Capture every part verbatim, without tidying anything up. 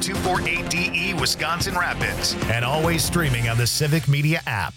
two four eight D E Wisconsin Rapids. And always streaming on the Civic Media app.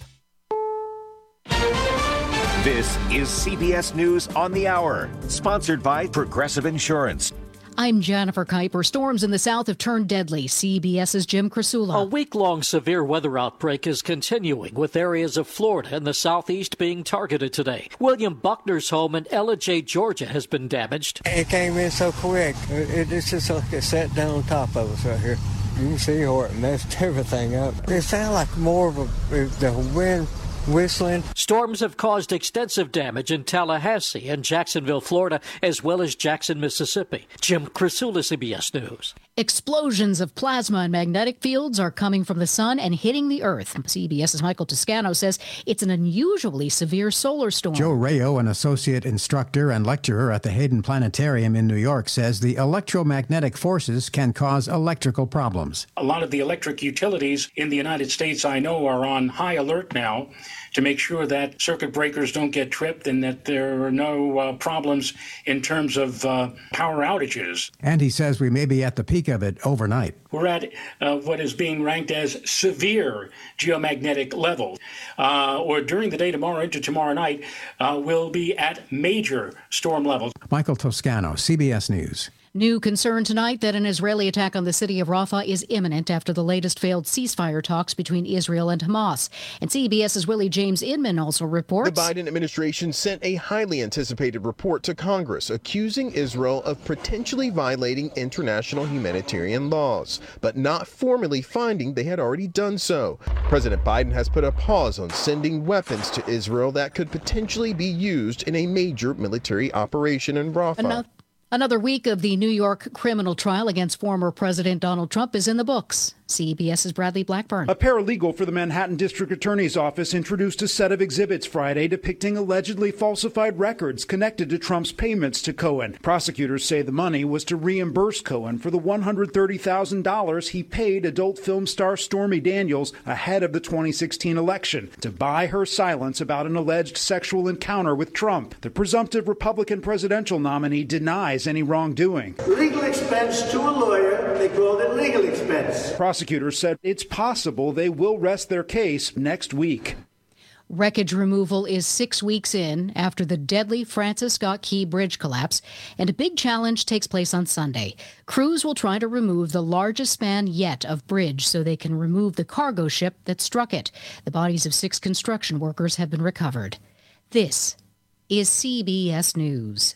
This is C B S News on the Hour, sponsored by Progressive Insurance. I'm Jennifer Kuiper. Storms in the south have turned deadly. CBS's Jim Krasula. A week-long severe weather outbreak is continuing, with areas of Florida and the southeast being targeted today. William Buckner's home in Ellijay, Georgia, has been damaged. It came in so quick. It, it's just like it sat down on top of us right here. You can see how it messed everything up. It sounded like more of a, the wind whistling. Storms have caused extensive damage in Tallahassee and Jacksonville, Florida, as well as Jackson, Mississippi. Jim Krasula, C B S News. Explosions of plasma and magnetic fields are coming from the sun and hitting the earth. CBS's Michael Toscano says it's an unusually severe solar storm. Joe Rayo, an associate instructor and lecturer at the Hayden Planetarium in New York, says the electromagnetic forces can cause electrical problems. A lot of the electric utilities in the United States, I know, are on high alert now to make sure that circuit breakers don't get tripped and that there are no uh, problems in terms of uh, power outages. And he says we may be at the peak of it overnight. We're at uh, what is being ranked as severe geomagnetic levels. Uh, or during the day tomorrow into tomorrow night, uh, we'll be at major storm levels. Michael Toscano, C B S News. New concern tonight that an Israeli attack on the city of Rafah is imminent after the latest failed ceasefire talks between Israel and Hamas. And CBS's Willie James Inman also reports the Biden administration sent a highly anticipated report to Congress accusing Israel of potentially violating international humanitarian laws, but not formally finding they had already done so. President Biden has put a pause on sending weapons to Israel that could potentially be used in a major military operation in Rafah. Enough. Another week of the New York criminal trial against former President Donald Trump is in the books. CBS's Bradley Blackburn. A paralegal for the Manhattan District Attorney's Office introduced a set of exhibits Friday depicting allegedly falsified records connected to Trump's payments to Cohen. Prosecutors say the money was to reimburse Cohen for the one hundred thirty thousand dollars he paid adult film star Stormy Daniels ahead of the twenty sixteen election to buy her silence about an alleged sexual encounter with Trump. The presumptive Republican presidential nominee denies any wrongdoing. Legal expense to a lawyer, they called it legal expense. Prosecutors said it's possible they will rest their case next week. Wreckage removal is six weeks in after the deadly Francis Scott Key Bridge collapse, and a big challenge takes place on Sunday. Crews will try to remove the largest span yet of bridge so they can remove the cargo ship that struck it. The bodies of six construction workers have been recovered. This is C B S News.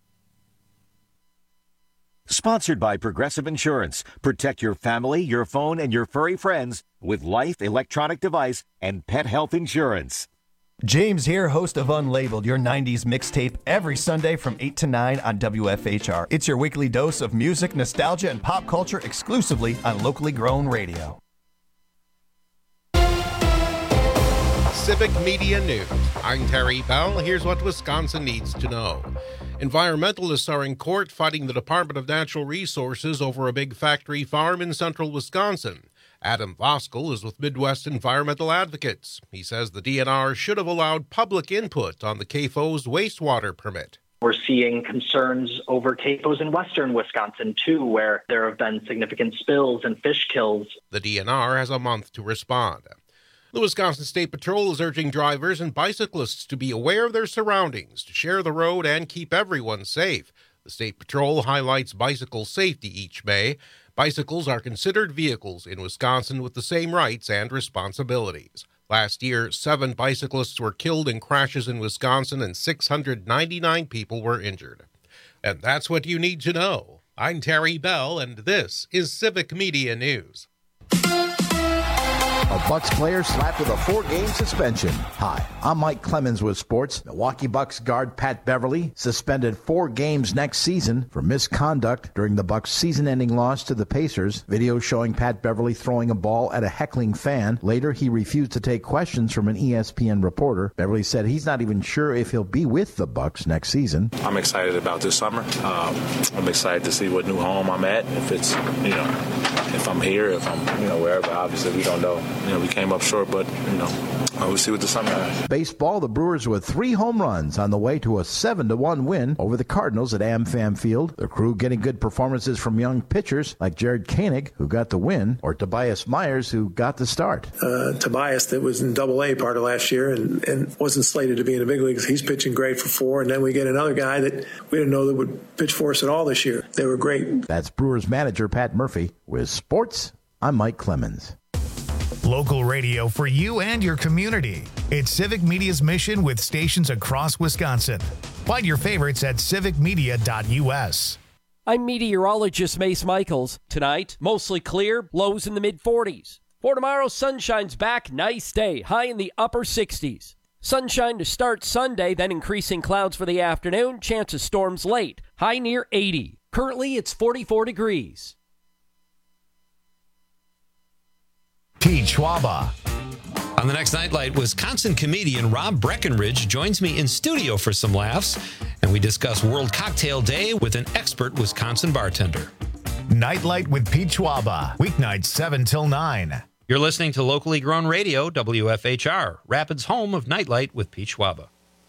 Sponsored by Progressive Insurance. Protect your family, your phone, and your furry friends with life, electronic device, and pet health insurance. James here, host of Unlabeled, your nineties mixtape, every Sunday from eight to nine on W F H R. It's your weekly dose of music, nostalgia, and pop culture exclusively on locally grown radio. Civic Media News. I'm Terry Bell. Here's what Wisconsin needs to know. Environmentalists are in court fighting the Department of Natural Resources over a big factory farm in central Wisconsin. Adam Voskel is with Midwest Environmental Advocates. He says the D N R should have allowed public input on the C A F O's wastewater permit. We're seeing concerns over C A F Os in western Wisconsin, too, where there have been significant spills and fish kills. The D N R has a month to respond. The Wisconsin State Patrol is urging drivers and bicyclists to be aware of their surroundings, to share the road, and keep everyone safe. The State Patrol highlights bicycle safety each May. Bicycles are considered vehicles in Wisconsin with the same rights and responsibilities. Last year, seven bicyclists were killed in crashes in Wisconsin and six hundred ninety-nine people were injured. And that's what you need to know. I'm Terry Bell, and this is Civic Media News. A Bucks player slapped with a four-game suspension. Hi, I'm Mike Clemens with sports. Milwaukee Bucks guard Pat Beverly suspended four games next season for misconduct during the Bucks' season-ending loss to the Pacers. Video showing Pat Beverly throwing a ball at a heckling fan. Later, he refused to take questions from an E S P N reporter. Beverly said he's not even sure if he'll be with the Bucks next season. I'm excited about this summer. Um, I'm excited to see what new home I'm at. If it's, you know, if I'm here, if I'm, you know, wherever. Obviously, we don't know. You know, we came up short, but, you know, we'll see what the summer has. Baseball, the Brewers with three home runs on the way to a seven to one win over the Cardinals at AmFam Field. The Crew getting good performances from young pitchers like Jared Koenig, who got the win, or Tobias Myers, who got the start. Uh, Tobias, that was in Double A part of last year and, and wasn't slated to be in the big leagues. He's pitching great for four, and then we get another guy that we didn't know that would pitch for us at all this year. They were great. That's Brewers manager Pat Murphy. With sports, I'm Mike Clemens. Local radio for you and your community. It's Civic Media's mission with stations across Wisconsin. Find your favorites at civic media dot u s. I'm meteorologist Mace Michaels. Tonight, mostly clear, lows in the mid forties. For tomorrow, sunshine's back, nice day, high in the upper sixties. Sunshine to start Sunday, then increasing clouds for the afternoon, chance of storms late, high near eighty. Currently, it's forty-four degrees. Pete Schwaba. On the next Nightlight, Wisconsin comedian Rob Breckenridge joins me in studio for some laughs, and we discuss World Cocktail Day with an expert Wisconsin bartender. Nightlight with Pete Schwaba, weeknights seven till nine. You're listening to locally grown radio, W F H R, Rapids' home of Nightlight with Pete Schwaba.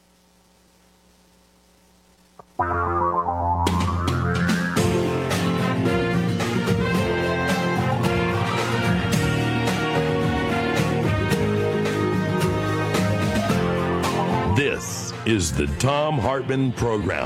This is the Thom Hartmann Program.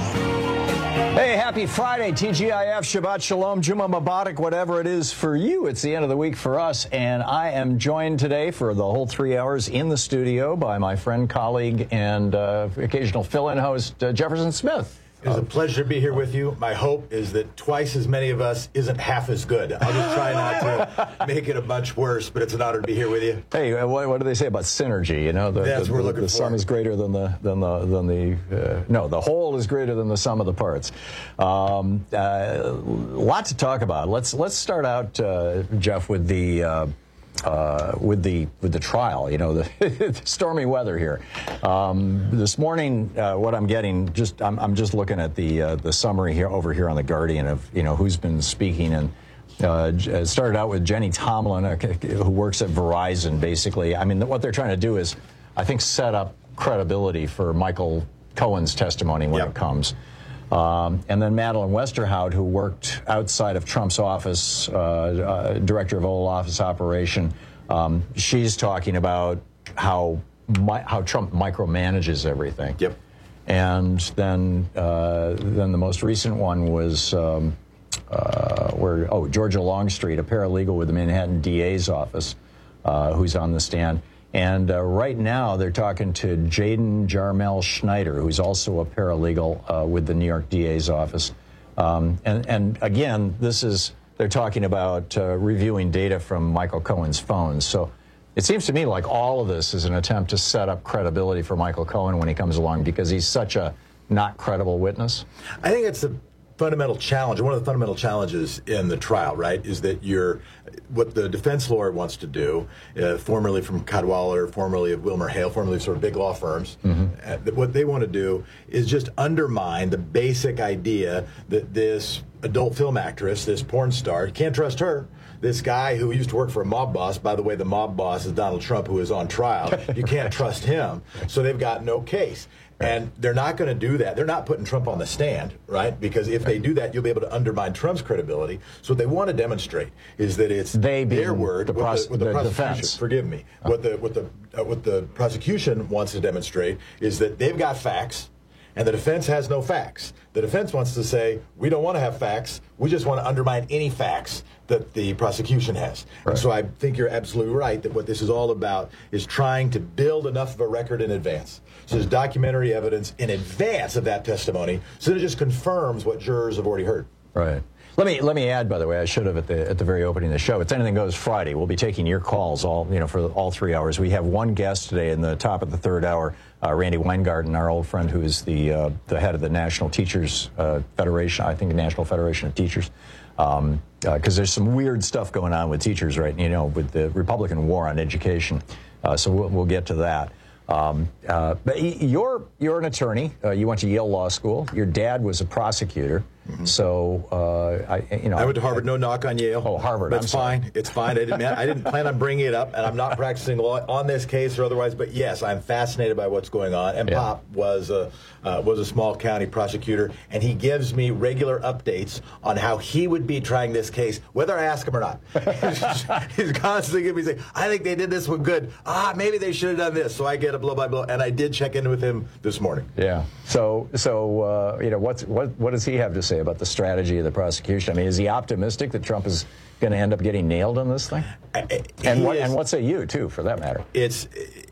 Hey, happy Friday, T G I F, Shabbat Shalom, Juma Mubarak, whatever it is for you. It's the end of the week for us, and I am joined today for the whole three hours in the studio by my friend, colleague, and uh, occasional fill-in host, uh, Jefferson Smith. It was a pleasure to be here with you. My hope is that twice as many of us isn't half as good. I'll just try not to make it a bunch worse, but it's an honor to be here with you. Hey, what, what do they say about synergy? You know, the, That's the, what we're the, looking the for. sum is greater than the than the than the uh, no, the whole is greater than the sum of the parts. Um, uh, lot to talk about. Let's let's start out, uh, Jeff, with the. Uh, Uh, with the with the trial, you know, the, the stormy weather here. Um, this morning, uh, what I'm getting, just I'm, I'm just looking at the uh, the summary here over here on the Guardian of you know who's been speaking, and uh, it started out with Jenny Tomlin, uh, who works at Verizon. Basically, I mean, what they're trying to do is, I think, set up credibility for Michael Cohen's testimony when yep. it comes. Um, and then Madeline Westerhout, who worked outside of Trump's office, uh, uh, director of Oval Office Operation, um, she's talking about how mi- how Trump micromanages everything. Yep. And then uh, then the most recent one was um, uh, where oh Georgia Longstreet, a paralegal with the Manhattan D A's office, uh, who's on the stand. And uh, right now, they're talking to Jaden Jarmel Schneider, who's also a paralegal uh, with the New York D A's office. Um, and, and again, this is, they're talking about uh, reviewing data from Michael Cohen's phones. So it seems to me like all of this is an attempt to set up credibility for Michael Cohen when he comes along, because he's such a not credible witness. I think it's the fundamental challenge, one of the fundamental challenges in the trial, right, is that you're, what the defense lawyer wants to do, uh, formerly from Cadwalader, formerly of Wilmer Hale, formerly of sort of big law firms, mm-hmm. uh, what they want to do is just undermine the basic idea that this adult film actress, this porn star, you can't trust her. This guy who used to work for a mob boss, by the way, the mob boss is Donald Trump, who is on trial. You can't trust him. So they've got no case. And they're not going to do that. They're not putting Trump on the stand, right? Because if they do that, you'll be able to undermine Trump's credibility. So what they want to demonstrate is that it's they their word. The, pros- what the, what the, the prosecution, defense. Forgive me. Oh. What the what the uh, what the prosecution wants to demonstrate is that they've got facts, and the defense has no facts. The defense wants to say, we don't want to have facts. We just want to undermine any facts that the prosecution has. Right. And so I think you're absolutely right that what this is all about is trying to build enough of a record in advance. So there's documentary evidence in advance of that testimony, so that it just confirms what jurors have already heard. Right. Let me let me add, by the way, I should have at the at the very opening of the show. It's Anything Goes Friday. We'll be taking your calls all you know for all three hours. We have one guest today in the top of the third hour, uh, Randy Weingarten, our old friend, who is the uh, the head of the National Teachers uh, Federation. I think the National Federation of Teachers. Um, because uh, there's some weird stuff going on with teachers, right? You know, with the Republican war on education. Uh, so we'll, we'll get to that. Um, uh, but you're you're an attorney. Uh, you went to Yale Law School. Your dad was a prosecutor. Mm-hmm. So, uh, I, you know, I went to Harvard. I, no knock on Yale. Oh, Harvard. That's fine. It's fine. I didn't. I didn't plan on bringing it up, and I'm not practicing law on this case or otherwise. But yes, I'm fascinated by what's going on. And yeah. Pop was a uh, was a small county prosecutor, and he gives me regular updates on how he would be trying this case, whether I ask him or not. He's constantly giving me saying, "I think they did this one good. Ah, maybe they should have done this." So I get a blow by blow, and I did check in with him this morning. Yeah. So, so uh, you know, what's what what does he have to say about the strategy of the prosecution? I mean, is he optimistic that Trump is going to end up getting nailed on this thing? And what, is, and what say you, too, for that matter? It's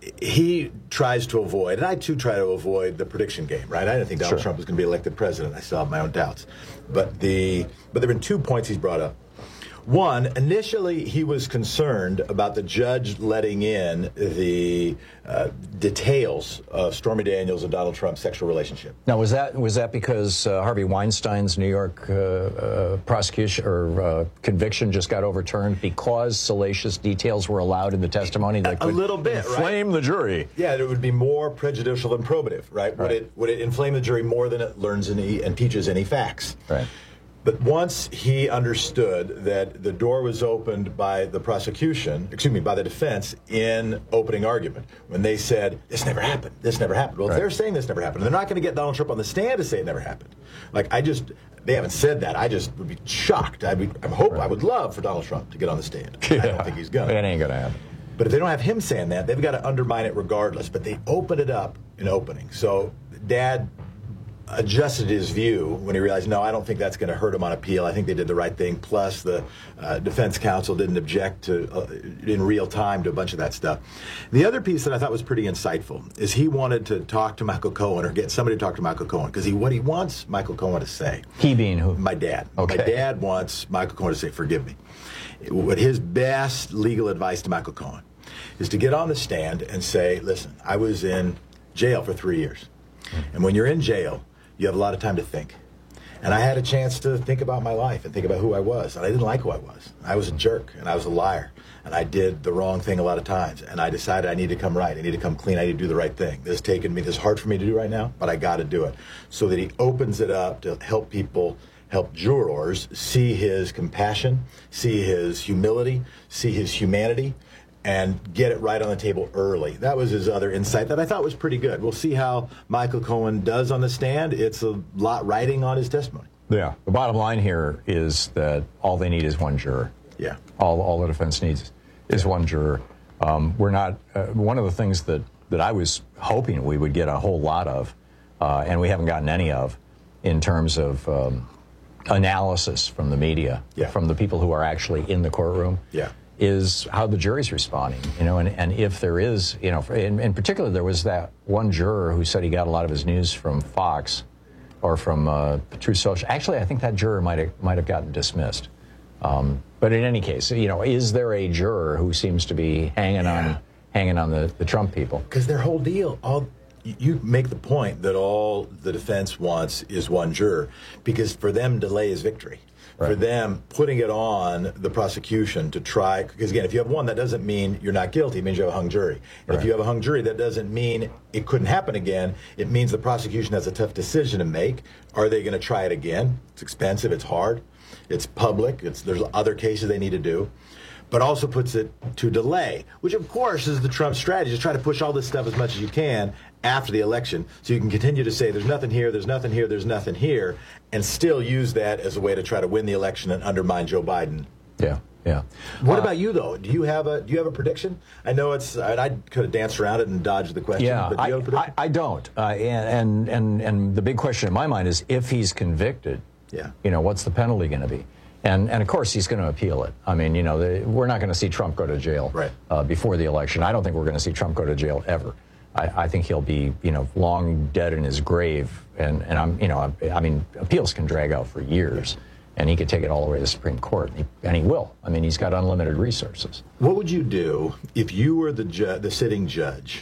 he tries to avoid, and I, too, try to avoid the prediction game, right? I didn't think Donald sure. Trump was going to be elected president. I still have my own doubts. But the but there have been two points he's brought up. One, initially he was concerned about the judge letting in the uh, details of Stormy Daniels and Donald Trump's sexual relationship. Now, was that was that because uh, Harvey Weinstein's New York uh, uh, prosecution or uh, conviction just got overturned because salacious details were allowed in the testimony that a, could a little bit, inflame right? the jury? Yeah, it would be more prejudicial than probative, right? Would right. it would it inflame the jury more than it learns any and teaches any facts? Right. But once he understood that the door was opened by the prosecution, excuse me, by the defense in opening argument, when they said, this never happened, this never happened. Well, right. if they're saying this never happened, they're not going to get Donald Trump on the stand to say it never happened. Like, I just, they haven't said that. I just would be shocked. I'd be, I hope, right. I would love for Donald Trump to get on the stand. Yeah. I don't think he's going to. It ain't going to happen. But if they don't have him saying that, they've got to undermine it regardless. But they opened it up in opening. So Dad adjusted his view when he realized, no, I don't think that's going to hurt him on appeal. I think they did the right thing. Plus, the uh, defense counsel didn't object to uh, in real time to a bunch of that stuff. The other piece that I thought was pretty insightful is he wanted to talk to Michael Cohen or get somebody to talk to Michael Cohen because he what he wants Michael Cohen to say. He being who? My dad. Okay. My dad wants Michael Cohen to say, forgive me. What his best legal advice to Michael Cohen is to get on the stand and say, listen, I was in jail for three years. And when you're in jail, you have a lot of time to think. And I had a chance to think about my life and think about who I was. And I didn't like who I was. I was a jerk, and I was a liar. And I did the wrong thing a lot of times. And I decided I need to come right. I need to come clean. I need to do the right thing. This has taken me, this is hard for me to do right now, but I got to do it. So that he opens it up to help people, help jurors see his compassion, see his humility, see his humanity, and get it right on the table early. That was his other insight that I thought was pretty good. We'll see how Michael Cohen does on the stand. It's a lot riding on his testimony. Yeah. The bottom line here is that all they need is one juror. Yeah. All all the defense needs is one juror. Um, we're not, uh, one of the things that, that I was hoping we would get a whole lot of, uh, and we haven't gotten any of, in terms of um, analysis from the media, yeah. from the people who are actually in the courtroom. Yeah. Is how the jury's responding, you know, and, and if there is, you know, in, in particular, there was that one juror who said he got a lot of his news from Fox or from uh, Truth Social. Actually, I think that juror might have might have gotten dismissed. Um, but in any case, you know, is there a juror who seems to be hanging yeah. on hanging on the, the Trump people? Because their whole deal, all you make the point that all the defense wants is one juror, because for them, delay is victory. Right. For them, putting it on the prosecution to try, because again, if you have one, that doesn't mean you're not guilty. It means you have a hung jury. And right. if you have a hung jury, that doesn't mean it couldn't happen again. It means the prosecution has a tough decision to make. Are they going to try it again? It's expensive. It's hard. It's public. It's there's other cases they need to do. But also puts it to delay, which of course is the Trump strategy, is try to push all this stuff as much as you can after the election so you can continue to say there's nothing here, there's nothing here, there's nothing here, and still use that as a way to try to win the election and undermine Joe Biden. Yeah, yeah. What uh, about you, though? Do you have a do you have a prediction? I know it's, and I could have danced around it and dodged the question, yeah, but do you I, have a prediction? I, I don't. Uh, and, and, and, and the big question in my mind is if he's convicted, yeah. you know, what's the penalty going to be? And, and of course, he's going to appeal it. I mean, you know, the, we're not going to see Trump go to jail right. uh, before the election. I don't think we're going to see Trump go to jail ever. I, I think he'll be, you know, long dead in his grave. And, and I'm, you know, I, I mean, appeals can drag out for years. And he could take it all the way to the Supreme Court. And he, and he will. I mean, he's got unlimited resources. What would you do if you were the ju- the sitting judge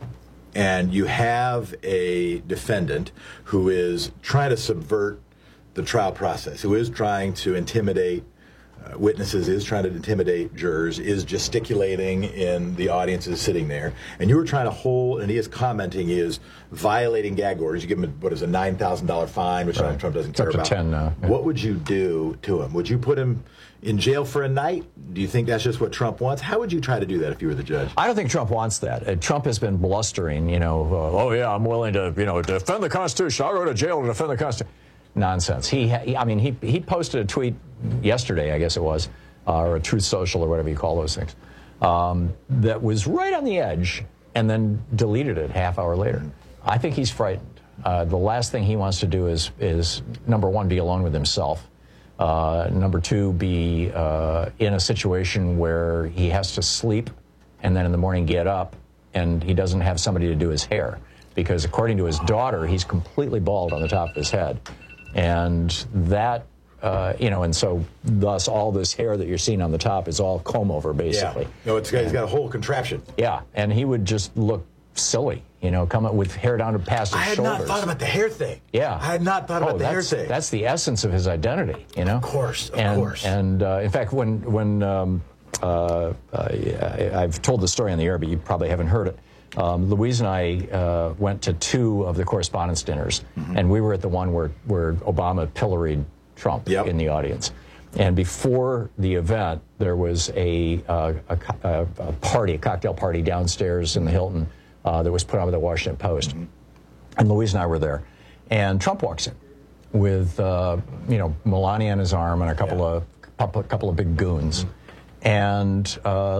and you have a defendant who is trying to subvert the trial process, who is trying to intimidate uh, witnesses, is trying to intimidate jurors, is gesticulating in the audiences sitting there, and you were trying to hold, and he is commenting, he is violating gag orders. You give him, a, what is a nine thousand dollars fine, which right. Trump doesn't it's care up to about. ten now. Yeah. What would you do to him? Would you put him in jail for a night? Do you think that's just what Trump wants? How would you try to do that if you were the judge? I don't think Trump wants that. Uh, Trump has been blustering, you know, uh, oh, yeah, I'm willing to, you know, defend the Constitution. I'll go to jail to defend the Constitution. Nonsense. He, he I mean, he, he posted a tweet yesterday, I guess it was, uh, or a Truth Social or whatever you call those things, um, that was right on the edge and then deleted it half hour later. I think he's frightened. Uh, the last thing he wants to do is, is, number one, be alone with himself. Uh, number two, be uh, in a situation where he has to sleep and then in the morning get up and he doesn't have somebody to do his hair. Because according to his daughter, he's completely bald on the top of his head. And that, uh, you know, and so thus all this hair that you're seeing on the top is all comb over, basically. Yeah. No, it's got, he's got a whole contraption. Yeah, and he would just look silly, you know, come up with hair down to past his I had shoulders. not thought about the hair thing. Yeah. I had not thought about oh, the hair that's, thing. That's the essence of his identity, you know? Of course, of and, course. And uh, in fact, when, when um, uh, uh, I've told the story on the air, but you probably haven't heard it. Um, Louise and I uh, went to two of the correspondence dinners, mm-hmm. and we were at the one where, where Obama pilloried Trump yep. in the audience. And before the event, there was a, uh, a, a party, a cocktail party downstairs in the Hilton uh, that was put on by the Washington Post. Mm-hmm. And Louise and I were there. And Trump walks in with, uh, you know, Melania on his arm and a couple yeah. of couple, couple of big goons. Mm-hmm. And uh,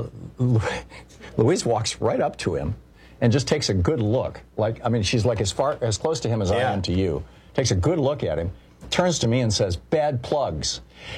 Louise walks right up to him and just takes a good look. Like, I mean, she's like as far, as close to him as yeah. I am to you. Takes a good look at him, turns to me and says, "Bad plugs."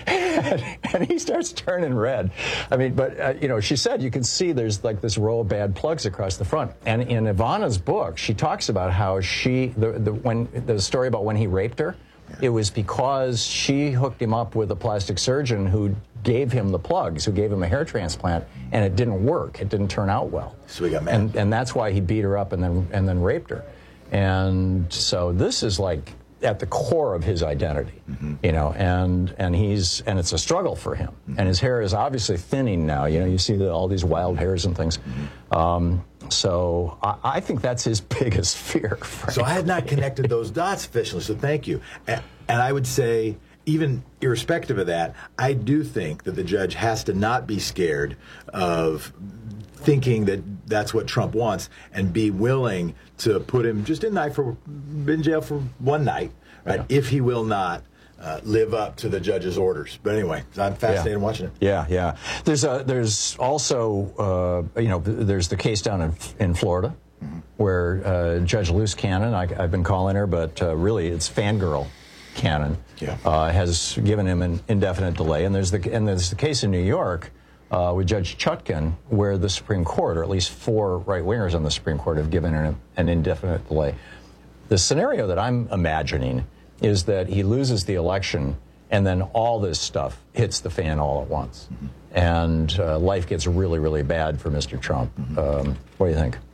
And he starts turning red. I mean, but, uh, you know, she said you can see there's like this row of bad plugs across the front. And in Ivana's book, she talks about how she, the, the, when, the story about when he raped her, it was because she hooked him up with a plastic surgeon who gave him the plugs, who gave him a hair transplant, and it didn't work. It didn't turn out well. So we got mad. And, and that's why he beat her up and then, and then raped her. And so this is like at the core of his identity, mm-hmm. you know, and and he's and it's a struggle for him. Mm-hmm. And his hair is obviously thinning now. You know, you see the, all these wild hairs and things. Mm-hmm. Um, so I, I think that's his biggest fear. Frankly. So I had not connected those dots officially. So thank you. And, and I would say, even irrespective of that, I do think that the judge has to not be scared of thinking that that's what Trump wants and be willing to put him just in night for in jail for one night, right? Yeah. If he will not uh, live up to the judge's orders. But anyway, I'm fascinated yeah. watching it. Yeah, yeah. There's a there's also uh, you know there's the case down in in Florida mm-hmm. where uh, Judge Luce Cannon, I, I've been calling her, but uh, really it's Fangirl Cannon, yeah. uh, has given him an indefinite delay. And there's the and there's the case in New York. Uh, with Judge Chutkan, where the Supreme Court, or at least four right-wingers on the Supreme Court, have given an, an indefinite delay. The scenario that I'm imagining is that he loses the election, and then all this stuff hits the fan all at once. Mm-hmm. And uh, life gets really, really bad for Mister Trump. Mm-hmm. Um, what do you think?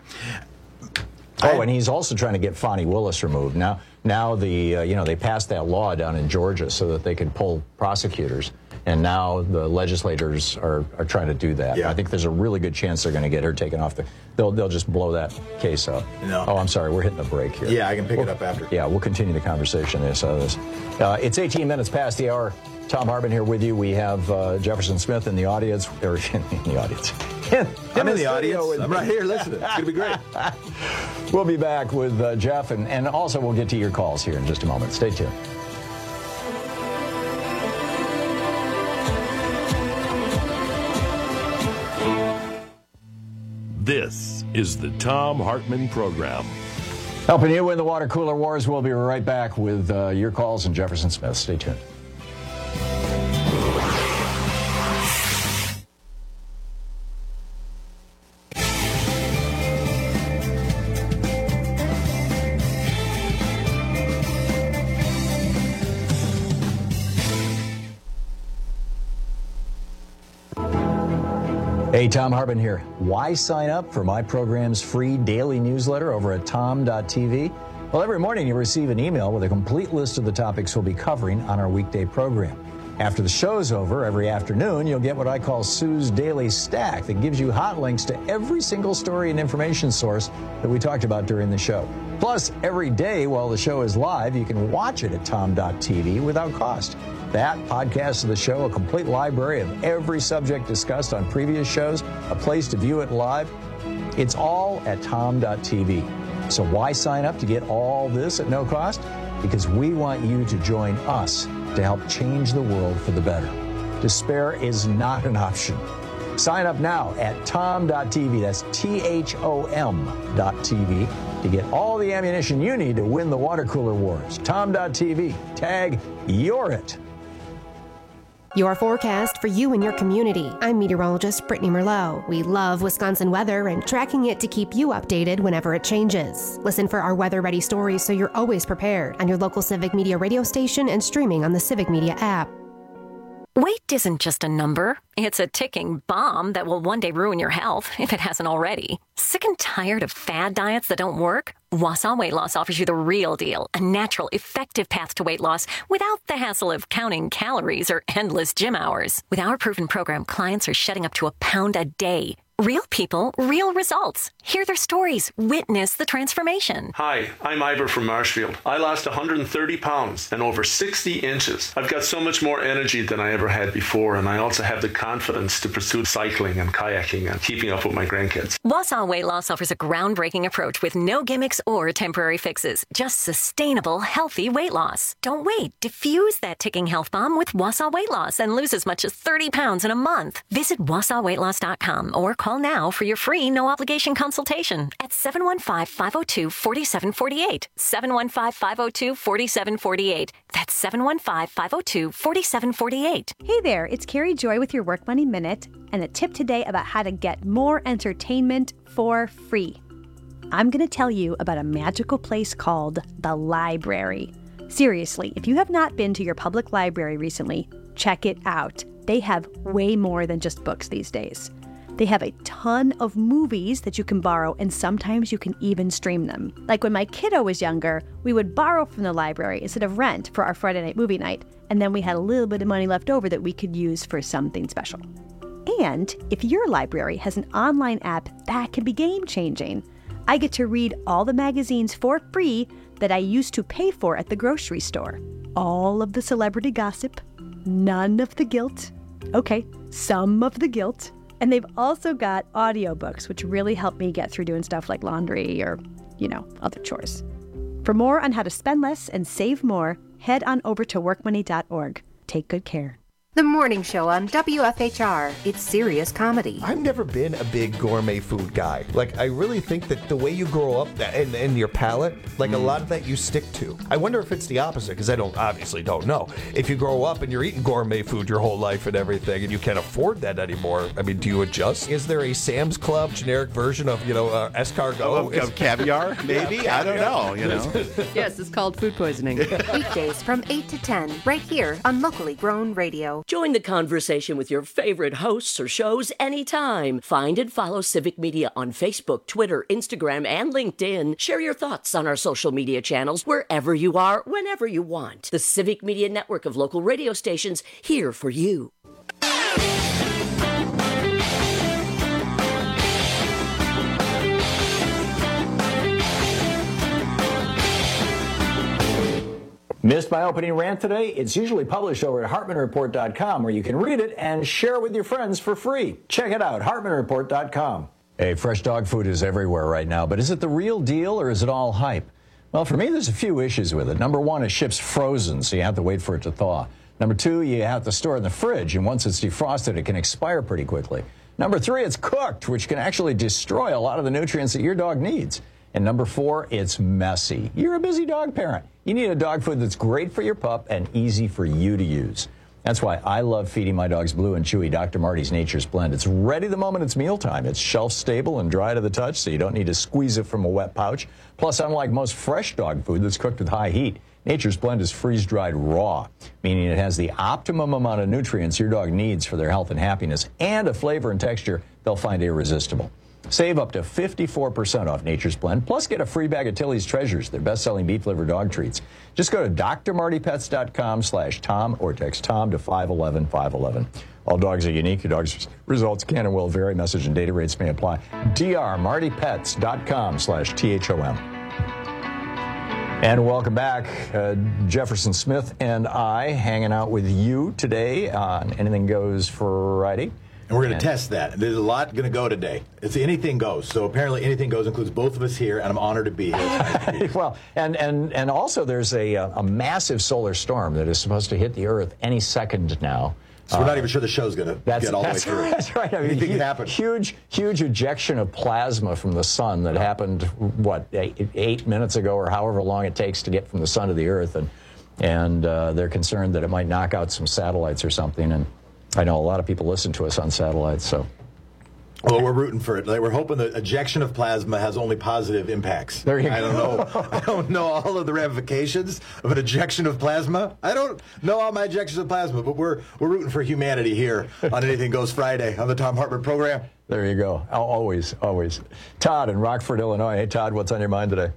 Oh, and he's also trying to get Fani Willis removed. Now, now the uh, you know they passed that law down in Georgia so that they could pull prosecutors. And now the legislators are, are trying to do that. Yeah. I think there's a really good chance they're going to get her taken off the. They'll they'll just blow that case up. No. Oh, I'm sorry. We're hitting a break here. Yeah, I can pick we'll, it up after. Yeah, we'll continue the conversation. This, uh, this. Uh, it's eighteen minutes past the hour. Tom Harbin here with you. We have uh, Jefferson Smith in the audience. Or in the audience. In, I'm in the audience. I'm right here listening. It's going to be great. We'll be back with uh, Jeff, and, and also we'll get to your calls here in just a moment. Stay tuned. This is the Tom Hartman Program. Helping you win the water cooler wars. We'll be right back with uh, your calls and Jefferson Smith. Stay tuned. Hey, Tom Harbin here. Why sign up for my program's free daily newsletter over at tom dot t v? Well, every morning you receive an email with a complete list of the topics we'll be covering on our weekday program. After the show's over, every afternoon, you'll get what I call Sue's Daily Stack that gives you hot links to every single story and information source that we talked about during the show. Plus, every day while the show is live, you can watch it at tom dot t v without cost. That, podcast of the show, a complete library of every subject discussed on previous shows, a place to view it live, it's all at tom dot t v. So why sign up to get all this at no cost? Because we want you to join us to help change the world for the better. Despair is not an option. Sign up now at tom dot t v, that's T H O M dot T V, to get all the ammunition you need to win the water cooler wars. tom dot t v, tag You're It. Your forecast for you and your community. I'm meteorologist Brittany Merlot. We love Wisconsin weather and tracking it to keep you updated whenever it changes. Listen for our weather-ready stories so you're always prepared on your local Civic Media radio station and streaming on the Civic Media app. Weight isn't just a number. It's a ticking bomb that will one day ruin your health, if it hasn't already. Sick and tired of fad diets that don't work? Wausau Weight Loss offers you the real deal, a natural, effective path to weight loss without the hassle of counting calories or endless gym hours. With our proven program, clients are shedding up to a pound a day. Real people, real results. Hear their stories. Witness the transformation. Hi, I'm Ivor from Marshfield. I lost one hundred thirty pounds and over sixty inches. I've got so much more energy than I ever had before, and I also have the confidence to pursue cycling and kayaking and keeping up with my grandkids. Wausau Weight Loss offers a groundbreaking approach with no gimmicks or temporary fixes. Just sustainable, healthy weight loss. Don't wait. Diffuse that ticking health bomb with Wausau Weight Loss and lose as much as thirty pounds in a month. Visit wausau weight loss dot com or call now for your free no-obligation consultation at seven one five, five oh two, four seven four eight. seven one five, five oh two, four seven four eight. That's seven one five, five oh two, four seven four eight. Hey there, it's Carrie Joy with your Work Money Minute, and a tip today about how to get more entertainment for free. I'm going to tell you about a magical place called the library. Seriously, if you have not been to your public library recently, check it out. They have way more than just books these days. They have a ton of movies that you can borrow, and sometimes you can even stream them. Like when my kiddo was younger, we would borrow from the library instead of rent for our Friday night movie night, and then we had a little bit of money left over that we could use for something special. And if your library has an online app, that can be game-changing. I get to read all the magazines for free that I used to pay for at the grocery store. All of the celebrity gossip, none of the guilt. Okay, some of the guilt. And they've also got audiobooks, which really help me get through doing stuff like laundry or, you know, other chores. For more on how to spend less and save more, head on over to work money dot org. Take good care. The Morning Show on W F H R. It's serious comedy. I've never been a big gourmet food guy. Like, I really think that the way you grow up and, and your palate, like mm. a lot of that you stick to. I wonder if it's the opposite, because I don't obviously don't know. If you grow up and you're eating gourmet food your whole life and everything, and you can't afford that anymore, I mean, do you adjust? Is there a Sam's Club generic version of, you know, uh, escargot? Oh, of, of caviar, maybe? Yeah, I don't know, you know. Yes, it's called food poisoning. Weekdays from eight to ten, right here on Locally Grown Radio. Join the conversation with your favorite hosts or shows anytime. Find and follow Civic Media on Facebook, Twitter, Instagram, and LinkedIn. Share your thoughts on our social media channels wherever you are, whenever you want. The Civic Media network of local radio stations here for you. Missed my opening rant today? It's usually published over at hartman report dot com, where you can read it and share it with your friends for free. Check it out, hartman report dot com. Hey, fresh dog food is everywhere right now, but is it the real deal or is it all hype? Well, for me, there's a few issues with it. Number one, it ships frozen, so you have to wait for it to thaw. Number two, you have to store it in the fridge, and once it's defrosted, it can expire pretty quickly. Number three, it's cooked, which can actually destroy a lot of the nutrients that your dog needs. And number four, it's messy. You're a busy dog parent. You need a dog food that's great for your pup and easy for you to use. That's why I love feeding my dogs Blue and Chewy Doctor Marty's Nature's Blend. It's ready the moment it's mealtime. It's shelf-stable and dry to the touch, so you don't need to squeeze it from a wet pouch. Plus, unlike most fresh dog food that's cooked with high heat, Nature's Blend is freeze-dried raw, meaning it has the optimum amount of nutrients your dog needs for their health and happiness, and a flavor and texture they'll find irresistible. Save up to fifty-four percent off Nature's Blend, plus get a free bag of Tilly's Treasures, their best-selling beef-liver dog treats. Just go to d r marty pets dot com slash Tom or text Tom to five one one five one one. All dogs are unique. Your dog's results can and will vary. Message and data rates may apply. d r marty pets dot com slash T H O M. And welcome back. Uh, Jefferson Smith and I hanging out with you today on Anything Goes Friday. And we're going to test that. There's a lot going to go today. It's anything goes. So apparently anything goes includes both of us here, and I'm honored to be here. Well, and, and, and also there's a, a massive solar storm that is supposed to hit the Earth any second now. So we're not even sure the show's going to get all the way through. That's right. I mean, Anything huge, can happen. Huge, huge ejection of plasma from the sun that happened, what, eight, eight minutes ago or however long it takes to get from the sun to the Earth. And, and uh, they're concerned that it might knock out some satellites or something. And I know a lot of people listen to us on satellites, so. Well, we're rooting for it. Like, we're hoping the ejection of plasma has only positive impacts. There you I don't go. know. I don't know all of the ramifications of an ejection of plasma. I don't know all my ejections of plasma, but we're we're rooting for humanity here on Anything Goes Friday on the Tom Hartman program. There you go. Always, always. Todd in Rockford, Illinois. Hey, Todd, what's on your mind today?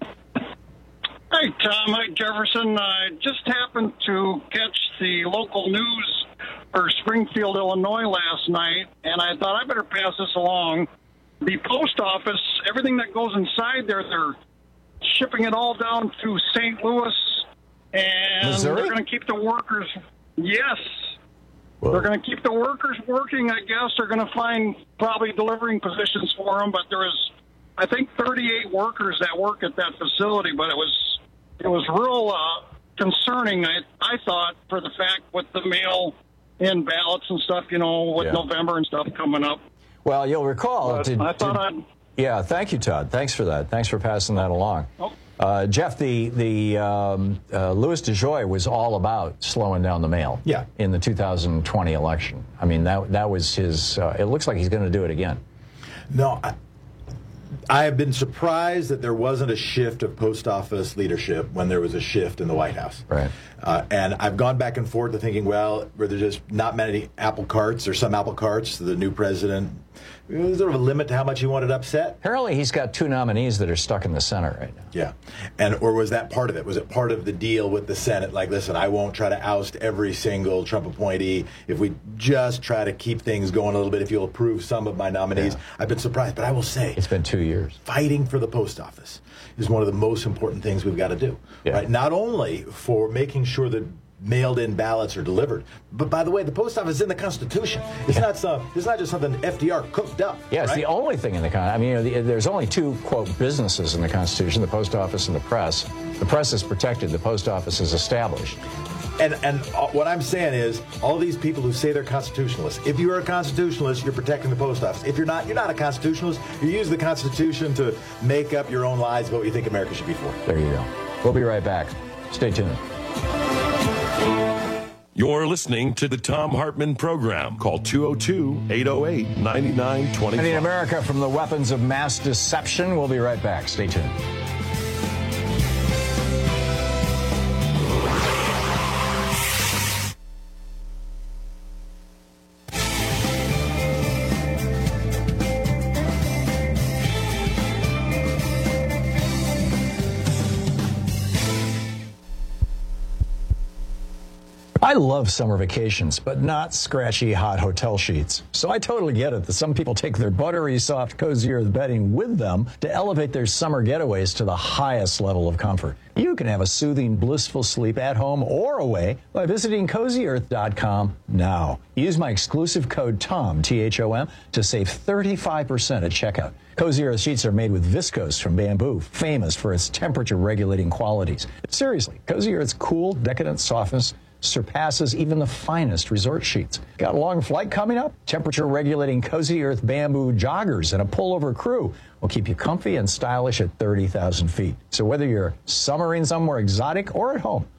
Hey, Tom. Hi, Jefferson. I just happened to catch the local news for Springfield, Illinois last night, and I thought I better pass this along. The post office, everything that goes inside there, they're shipping it all down to Saint Louis, and Missouri? They're going to keep the workers. Yes. Whoa. They're going to keep the workers working, I guess. They're going to find probably delivering positions for them, but there is, I think, thirty-eight workers that work at that facility, but it was it was real uh, concerning, I, I thought, for the fact with the mail in ballots and stuff, you know, with Yeah. November and stuff coming up. Well, you'll recall. But did- I thought did- I'd... Yeah, thank you, Todd. Thanks for that. Thanks for passing that along. Oh. Uh, Jeff, the the um, uh, Louis DeJoy was all about slowing down the mail. Yeah. In the two thousand twenty election. I mean, that that was his. Uh, it looks like he's going to do it again. No, I, I have been surprised that there wasn't a shift of post office leadership when there was a shift in the White House. Right. Uh, and I've gone back and forth to thinking, well, were there just not many apple carts or some apple carts to the new president? There's sort of a limit to how much he wanted upset. Apparently, he's got two nominees that are stuck in the Senate right now. Yeah. And or was that part of it? Was it part of the deal with the Senate? Like, listen, I won't try to oust every single Trump appointee if we just try to keep things going a little bit, if you'll approve some of my nominees. Yeah. I've been surprised, but I will say It's been two years. fighting for the post office is one of the most important things we've got to do. Yeah. Right? Not only for making sure that mailed-in ballots are delivered, but by the way, the post office is in the Constitution. It's not some. It's not just something F D R cooked up. Yeah, it's right? the only thing in the Con. I mean, you know, the, there's only two, quote, businesses in the Constitution, the post office and the press. The press is protected. The post office is established. And and uh, what I'm saying is, all these people who say they're constitutionalists, if you are a constitutionalist, you're protecting the post office. If you're not, you're not a constitutionalist. You use the Constitution to make up your own lies about what you think America should be for. There you go. We'll be right back. Stay tuned. You're listening to the Tom Hartman program. Call two oh two, eight oh eight, nine nine two five. Defending America from the weapons of mass deception. We'll be right back. Stay tuned. I love summer vacations, but not scratchy, hot hotel sheets. So I totally get it that some people take their buttery, soft, cozy earth bedding with them to elevate their summer getaways to the highest level of comfort. You can have a soothing, blissful sleep at home or away by visiting cozy earth dot com now. Use my exclusive code TOM, T H O M, to save thirty-five percent at checkout. Cozy Earth sheets are made with viscose from bamboo, famous for its temperature-regulating qualities. Seriously, Cozy Earth's cool, decadent softness surpasses even the finest resort sheets. Got a long flight coming up? Temperature-regulating Cozy Earth bamboo joggers and a pullover crew will keep you comfy and stylish at thirty thousand feet. So whether you're summering somewhere exotic or at home,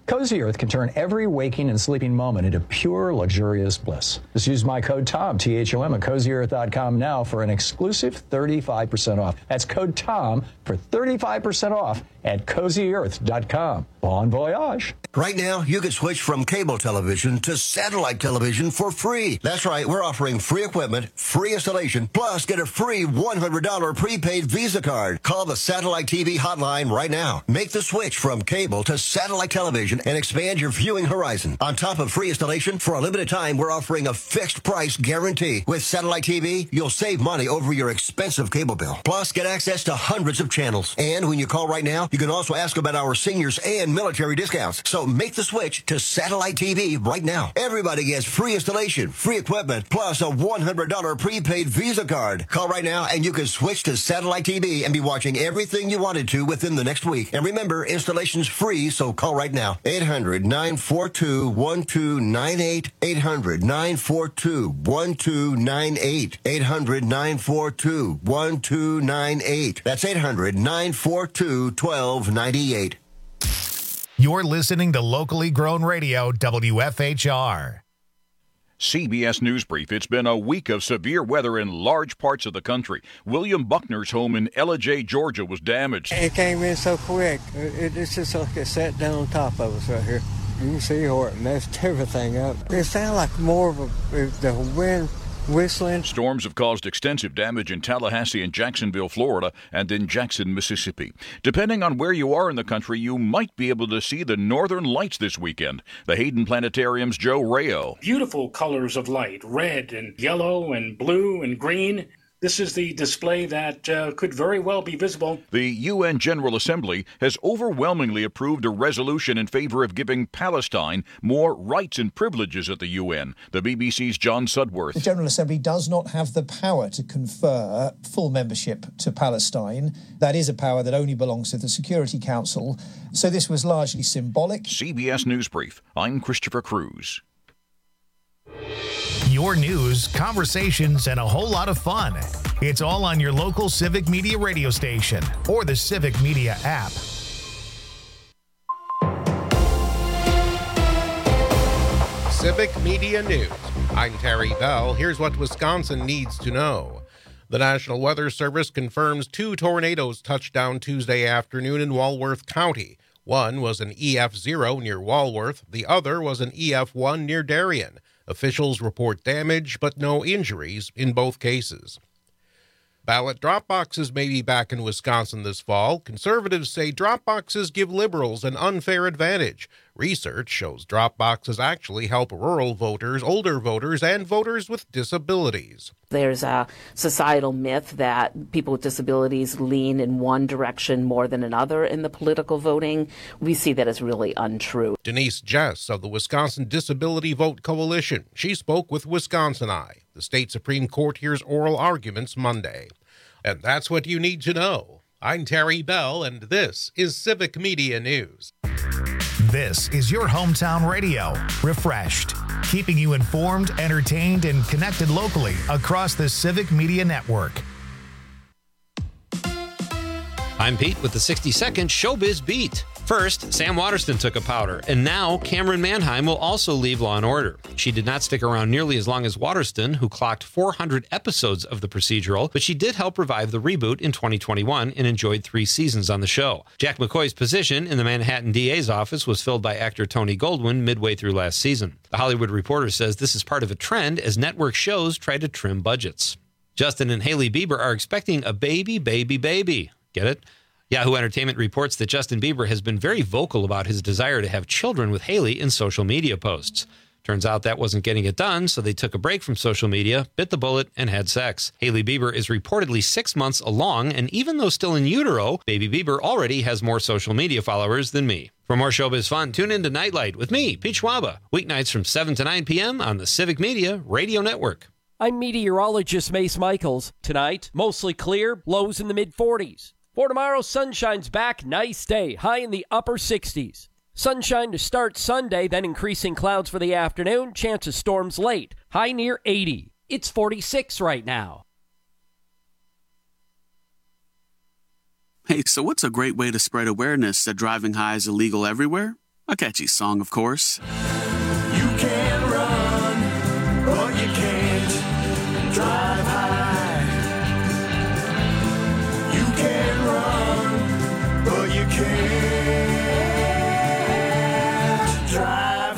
Cozy Earth can turn every waking and sleeping moment into pure, luxurious bliss. Just use my code TOM, T H O M, at cozy earth dot com now for an exclusive thirty-five percent off. That's code TOM for thirty-five percent off at cozy earth dot com. Bon voyage. Right now, you can switch from cable television to satellite television for free. That's right, we're offering free equipment, free installation, plus get a free one hundred dollars prepaid Visa card. Call the Satellite T V hotline right now. Make the switch from cable to satellite television and expand your viewing horizon. On top of free installation, for a limited time, we're offering a fixed price guarantee. With Satellite T V, you'll save money over your expensive cable bill. Plus, get access to hundreds of channels. And when you call right now, you can also ask about our seniors and military discounts. So make the switch to Satellite T V right now. Everybody gets free installation, free equipment, plus a one hundred dollars prepaid Visa card. Call right now and you can switch to Satellite T V and be watching everything you wanted to within the next week. And remember, installation's free, so call right now. eight hundred, nine four two, one two nine eight. eight hundred, nine four two, one two nine eight. eight hundred, nine four two, one two nine eight. That's eight hundred, nine four two, one two nine eight. You're listening to locally grown radio, W F H R. C B S News Brief. It's been a week of severe weather in large parts of the country. William Buckner's home in Ellijay, Georgia was damaged. It came in so quick. It, it's just like it sat down on top of us right here. You can see how it messed everything up. It sounded like more of a, the wind whistling. Storms have caused extensive damage in Tallahassee and Jacksonville, Florida, and in Jackson, Mississippi. Depending on where you are in the country, you might be able to see the northern lights this weekend. The Hayden Planetarium's Joe Rayo. Beautiful colors of light, red and yellow and blue and green. This is the display that uh, could very well be visible. The U N General Assembly has overwhelmingly approved a resolution in favor of giving Palestine more rights and privileges at the U N. The B B C's John Sudworth. The General Assembly does not have the power to confer full membership to Palestine. That is a power that only belongs to the Security Council. So this was largely symbolic. C B S News Brief. I'm Christopher Cruz. Your news, conversations, and a whole lot of fun. It's all on your local Civic Media radio station or the Civic Media app. Civic Media News. I'm Terry Bell. Here's what Wisconsin needs to know. The National Weather Service confirms two tornadoes touched down Tuesday afternoon in Walworth County. One was an E F zero near Walworth. The other was an E F one near Darien. Officials report damage, but no injuries in both cases. Ballot drop boxes may be back in Wisconsin this fall. Conservatives say drop boxes give liberals an unfair advantage. Research shows drop boxes actually help rural voters, older voters, and voters with disabilities. There's a societal myth that people with disabilities lean in one direction more than another in the political voting. We see that as really untrue. Denise Jess of the Wisconsin Disability Vote Coalition. She spoke with Wisconsin Eye. The state Supreme Court hears oral arguments Monday. And that's what you need to know. I'm Terry Bell, and this is Civic Media News. This is your hometown radio, refreshed, keeping you informed, entertained, and connected locally across the Civic Media Network. I'm Pete with the sixty second Showbiz Beat. First, Sam Waterston took a powder, and now Cameron Manheim will also leave Law and Order. She did not stick around nearly as long as Waterston, who clocked four hundred episodes of the procedural, but she did help revive the reboot in twenty twenty-one and enjoyed three seasons on the show. Jack McCoy's position in the Manhattan D A's office was filled by actor Tony Goldwyn midway through last season. The Hollywood Reporter says this is part of a trend as network shows try to trim budgets. Justin and Hailey Bieber are expecting a baby, baby, baby. Get it? Yahoo Entertainment reports that Justin Bieber has been very vocal about his desire to have children with Hailey in social media posts. Turns out that wasn't getting it done, so they took a break from social media, bit the bullet, and had sex. Hailey Bieber is reportedly six months along, and even though still in utero, baby Bieber already has more social media followers than me. For more showbiz fun, tune in to Nightlight with me, Pete Schwaba, weeknights from seven to nine p.m. on the Civic Media Radio Network. I'm meteorologist Mace Michaels. Tonight, mostly clear, lows in the mid forties. For tomorrow, sunshine's back, nice day, high in the upper sixties. Sunshine to start Sunday, then increasing clouds for the afternoon, chance of storms late, high near eighty. It's forty-six right now. Hey, so what's a great way to spread awareness that driving high is illegal everywhere? A catchy song, of course. You can run, but you can't drive high. You can run, but you can't drive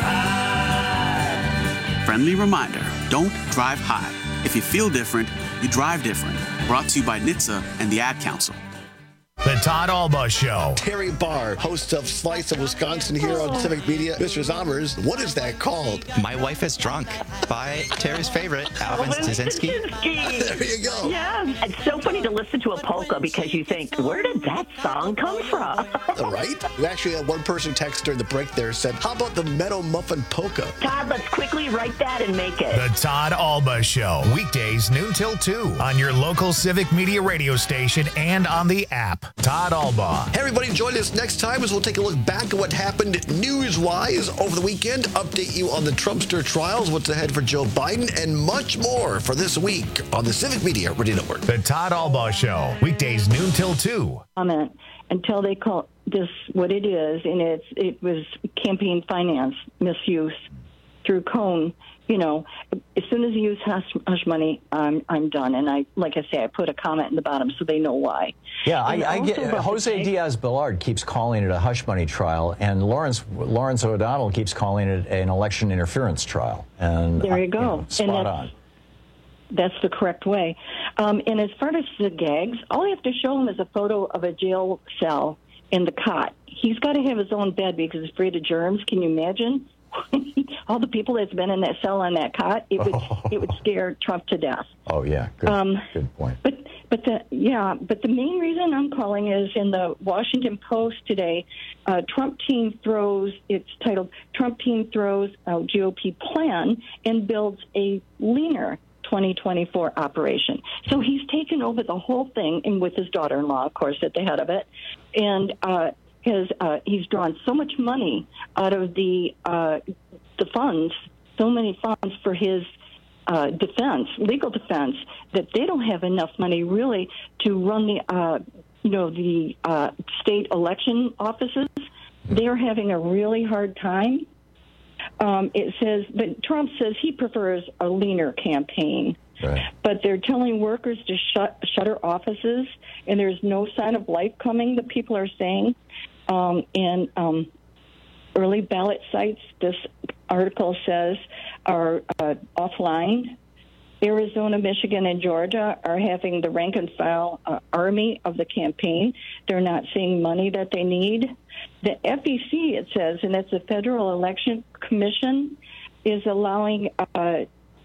high. Friendly reminder, don't drive high. If you feel different, you drive different. Brought to you by N H T S A and the Ad Council. The Todd Alba Show. Terry Barr, host of Slice of Wisconsin here on Civic Media. Mister Zommers, what is that called? My Wife is Drunk by Terry's favorite, Alvin Staszynski. There you go. Yeah, it's so funny to listen to a polka because you think, where did that song come from? Right? We actually had one person text during the break there said, how about the Meadow Muffin Polka? Todd, let's quickly write that and make it. The Todd Alba Show. Weekdays noon till two on your local Civic Media radio station and on the app. Todd Alba. Hey, everybody, join us next time as we'll take a look back at what happened news-wise over the weekend, update you on the Trumpster trials, what's ahead for Joe Biden, and much more for this week on the Civic Media Radio Network. The Todd Alba Show. Weekdays noon till two. Comment until they call this what it is, and it's it was campaign finance misuse through Cone. You know, as soon as you use hush, hush money, I'm I'm done. And I, like I say, I put a comment in the bottom so they know why. Yeah, I, And I also get. about Jose the- Diaz-Balart keeps calling it a hush money trial, and Lawrence Lawrence O'Donnell keeps calling it an election interference trial. And There you uh, go. know, And spot that's- on. That's the correct way. Um, and as far as the gags, all I have to show him is a photo of a jail cell in the cot. He's got to have his own bed because he's afraid of germs. Can you imagine? All the people that's been in that cell on that cot, it would Oh. it would scare Trump to death. Oh yeah, good, Um, good point. But but the yeah, but the main reason I'm calling is in the Washington Post today. Uh, Trump team throws. It's titled "Trump team throws a G O P plan and builds a leaner twenty twenty-four operation." So he's taken over the whole thing, and with his daughter-in-law, of course, at the head of it, and. Uh, Has, uh, he's drawn so much money out of the uh, the funds, so many funds for his uh, defense, legal defense, that they don't have enough money really to run the, uh, you know, the uh, state election offices. They're having a really hard time. Um, it says, but Trump says he prefers a leaner campaign. Right. But they're telling workers to shut shutter offices, and there's no sign of life coming, the people are saying. Um, and um, early ballot sites, this article says, are uh, offline. Arizona, Michigan, and Georgia are having the rank and file uh, army of the campaign. They're not seeing money that they need. The F E C, it says, and it's the Federal Election Commission, is allowing uh,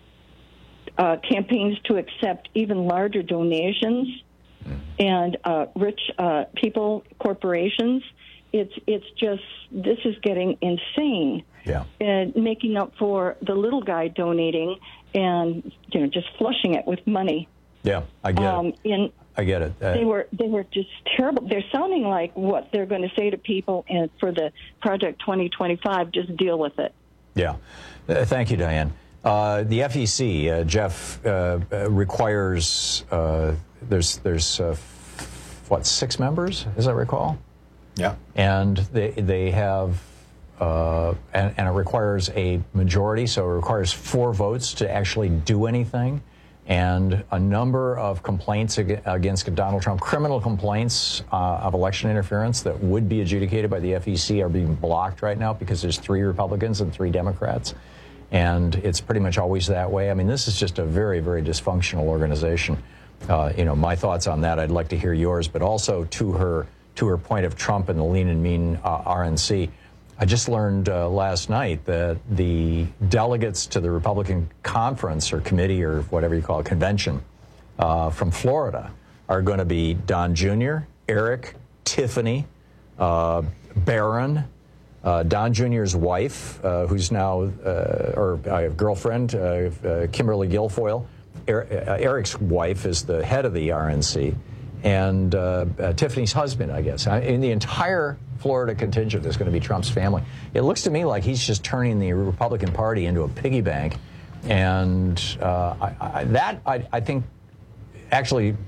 uh, campaigns to accept even larger donations and uh, rich uh, people, corporations. It's it's just, this is getting insane. Yeah. And making up for the little guy donating and, you know, just flushing it with money. Yeah, I get um, it. In, I get it. Uh, they were they were just terrible. They're sounding like what they're going to say to people, and for the Project twenty twenty-five, just deal with it. Yeah. Uh, thank you, Diane. Uh, the F E C, uh, Jeff, uh, uh, requires, uh, there's, there's uh, f- what, six members, as I recall? Yeah. And they, they have, uh, and, and it requires a majority, so it requires four votes to actually do anything. And a number of complaints ag- against Donald Trump, criminal complaints uh, of election interference that would be adjudicated by the F E C, are being blocked right now because there's three Republicans and three Democrats. And it's pretty much always that way. I mean, this is just a very, very dysfunctional organization. Uh, you know, my thoughts on that, I'd like to hear yours, but also to her to her point of Trump and the lean and mean uh, R N C. I just learned uh, last night that the delegates to the Republican conference or committee or whatever you call it, convention uh, from Florida are going to be Don Junior, Eric, Tiffany, uh, Barron, uh, Don Junior's wife, uh, who's now, uh, or uh, girlfriend, uh, uh, Kimberly Guilfoyle. Er- uh, Eric's wife is the head of the R N C, and uh, uh, Tiffany's husband, I guess. In the entire Florida contingent is going to be Trump's family. It looks to me like he's just turning the Republican Party into a piggy bank, and uh, I, I, that I, I think actually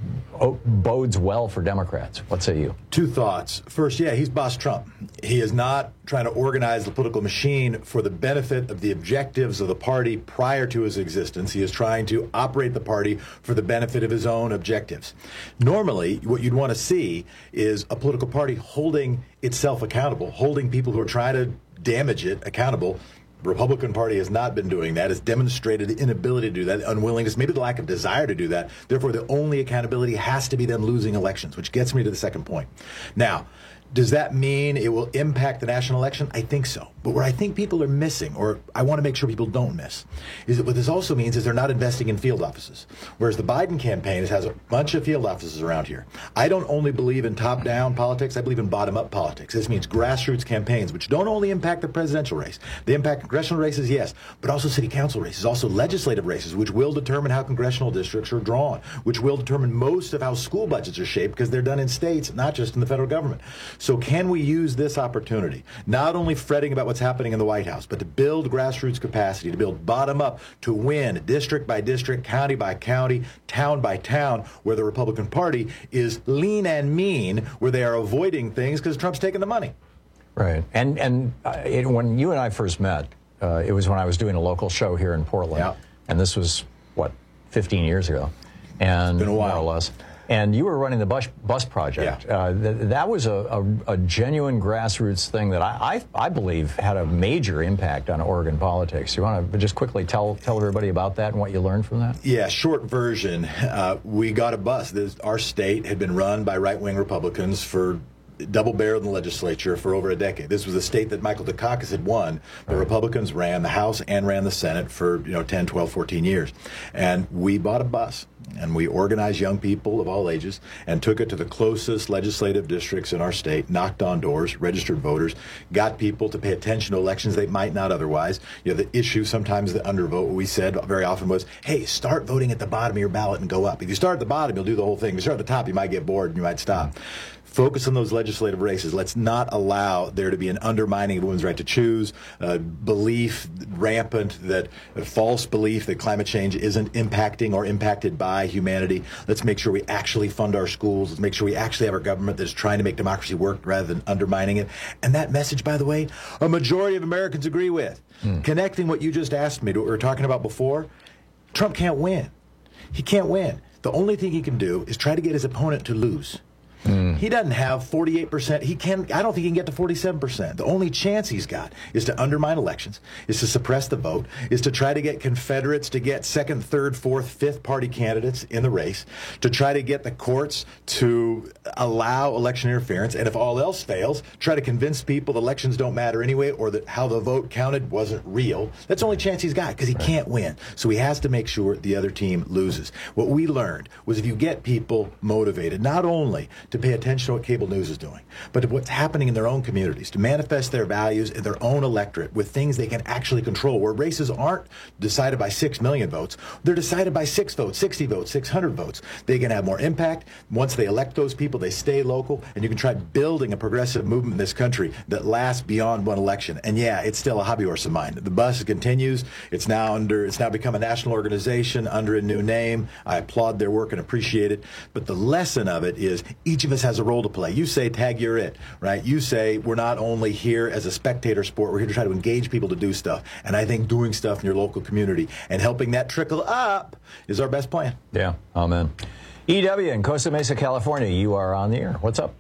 oh, bodes well for Democrats. What say you? Two thoughts. First, yeah, he's Boss Trump. He is not trying to organize the political machine for the benefit of the objectives of the party prior to his existence. He is trying to operate the party for the benefit of his own objectives. Normally, what you'd want to see is a political party holding itself accountable, holding people who are trying to damage it accountable. The Republican Party has not been doing that. It's demonstrated inability to do that, unwillingness, maybe the lack of desire to do that. Therefore, the only accountability has to be them losing elections, which gets me to the second point. Now, does that mean it will impact the national election? I think so. But what I think people are missing, or I want to make sure people don't miss, is that what this also means is they're not investing in field offices. Whereas the Biden campaign has a bunch of field offices around here. I don't only believe in top-down politics, I believe in bottom-up politics. This means grassroots campaigns, which don't only impact the presidential race. They impact congressional races, yes, but also city council races, also legislative races, which will determine how congressional districts are drawn, which will determine most of how school budgets are shaped, because they're done in states, not just in the federal government. So can we use this opportunity, not only fretting about what's happening in the White House, but to build grassroots capacity, to build bottom-up, to win district by district, county by county, town by town, where the Republican Party is lean and mean, where they are avoiding things because Trump's taking the money. Right. And and uh, it, when you and I first met, uh, it was when I was doing a local show here in Portland. Yeah. And this was, what, fifteen years ago? And been a while. More or less. And you were running the bus, bus project. Yeah. Uh, th- that was a, a, a genuine grassroots thing that I, I, I believe had a major impact on Oregon politics. You want to just quickly tell tell everybody about that and what you learned from that? Yeah, short version. Uh, we got a bus. This, our state had been run by right-wing Republicans for double-barreled in the legislature for over a decade. This was a state that Michael Dukakis had won. The Republicans ran the House and ran the Senate for, you know, ten, twelve, fourteen years. And we bought a bus, and we organized young people of all ages and took it to the closest legislative districts in our state, knocked on doors, registered voters, got people to pay attention to elections they might not otherwise. You know, the issue, sometimes the undervote, what we said very often was, hey, start voting at the bottom of your ballot and go up. If you start at the bottom, you'll do the whole thing. If you start at the top, you might get bored and you might stop. Focus on those legislative races. Let's not allow there to be an undermining of women's right to choose, uh, belief rampant that uh, false belief that climate change isn't impacting or impacted by humanity. Let's make sure we actually fund our schools. Let's make sure we actually have our government that's trying to make democracy work rather than undermining it. And that message, by the way, a majority of Americans agree with. Mm. Connecting what you just asked me to what we were talking about before, Trump can't win. He can't win. The only thing he can do is try to get his opponent to lose. Mm. He doesn't have forty-eight percent. He can. I don't think he can get to forty-seven percent. The only chance he's got is to undermine elections, is to suppress the vote, is to try to get Confederates to get second, third, fourth, fifth party candidates in the race, to try to get the courts to allow election interference, and if all else fails, try to convince people elections don't matter anyway, or that how the vote counted wasn't real. That's the only chance he's got, because he right. can't win. So he has to make sure the other team loses. What we learned was if you get people motivated, not only to pay attention to what cable news is doing, but to what's happening in their own communities, to manifest their values in their own electorate with things they can actually control, where races aren't decided by six million votes, they're decided by six votes, sixty votes, six hundred votes. They can have more impact. Once they elect those people, they stay local, and you can try building a progressive movement in this country that lasts beyond one election. And yeah, it's still a hobby horse of mine. The bus continues. It's now under, it's now become a national organization under a new name. I applaud their work and appreciate it. But the lesson of it is each of us has a role to play. You say, Tag, you're it, right? You say, we're not only here as a spectator sport, we're here to try to engage people to do stuff. And I think doing stuff in your local community and helping that trickle up is our best plan. Yeah, amen. E W in Costa Mesa, California, you are on the air. What's up?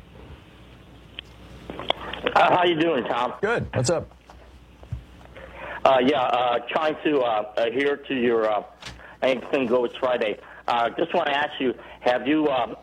Uh, how you doing, Tom? Good. What's up? Uh, yeah, uh, trying to uh, adhere to your uh, Anything Goes Friday. Uh, just want to ask you, have you uh,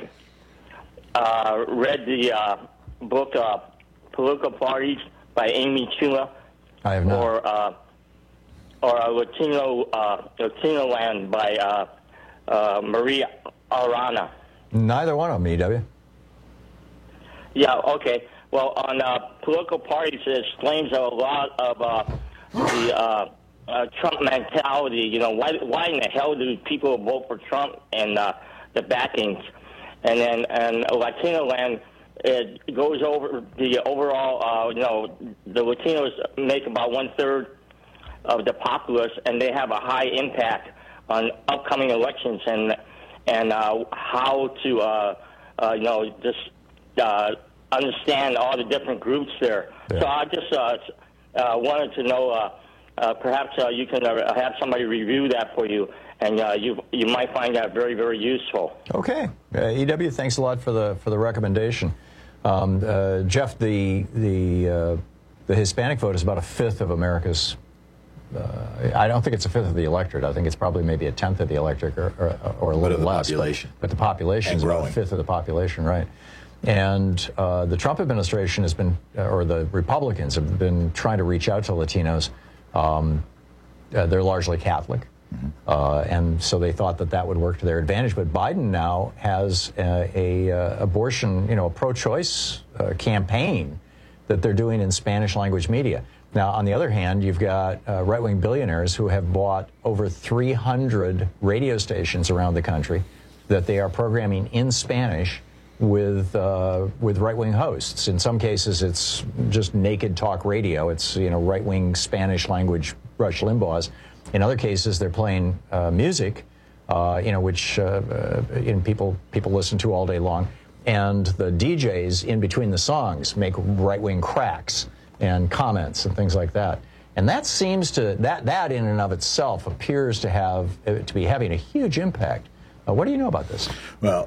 uh, read the uh, book uh, Political Parties by Amy Chua? I have not. Or, uh, or uh, Latino, uh, Latino Land by uh, uh, Maria Arana? Neither one of them, E W. Yeah, okay. Well, on uh, Political Parties, it explains a lot of uh, the uh, uh, Trump mentality. You know, why why in the hell do people vote for Trump and uh, the backings? And then and Latino Land, it goes over the overall, uh, you know, the Latinos make about one-third of the populace, and they have a high impact on upcoming elections. And and uh, how to, uh, uh, you know, just uh, understand all the different groups there. Yeah. So I just uh, uh, wanted to know, uh, uh, perhaps uh, you can uh, have somebody review that for you, and uh, you you might find that very, very useful. Okay. Uh, E W, thanks a lot for the for the recommendation. Um, uh, Jeff, the the uh, the Hispanic vote is about a fifth of America's. Uh, I don't think it's a fifth of the electorate. I think it's probably maybe a tenth of the electorate, or, or, or a little the less. Population. But, but the population is about a fifth of the population, right? And uh, the Trump administration has been, or the Republicans have been trying to reach out to Latinos. Um, uh, they're largely Catholic. Mm-hmm. Uh, and so they thought that that would work to their advantage. But Biden now has a, a uh, abortion, you know, a pro-choice uh, campaign that they're doing in Spanish language media. Now, on the other hand, you've got uh, right-wing billionaires who have bought over three hundred radio stations around the country that they are programming in Spanish with uh, with right-wing hosts. In some cases, it's just naked talk radio. It's, you know, right-wing Spanish language Rush Limbaugh's. In other cases, they're playing uh, music, uh, you know, which uh, uh, you know, people people listen to all day long, and the D Js in between the songs make right-wing cracks and comments and things like that. And that seems to that that in and of itself appears to have uh, to be having a huge impact. Uh, what do you know about this? Well,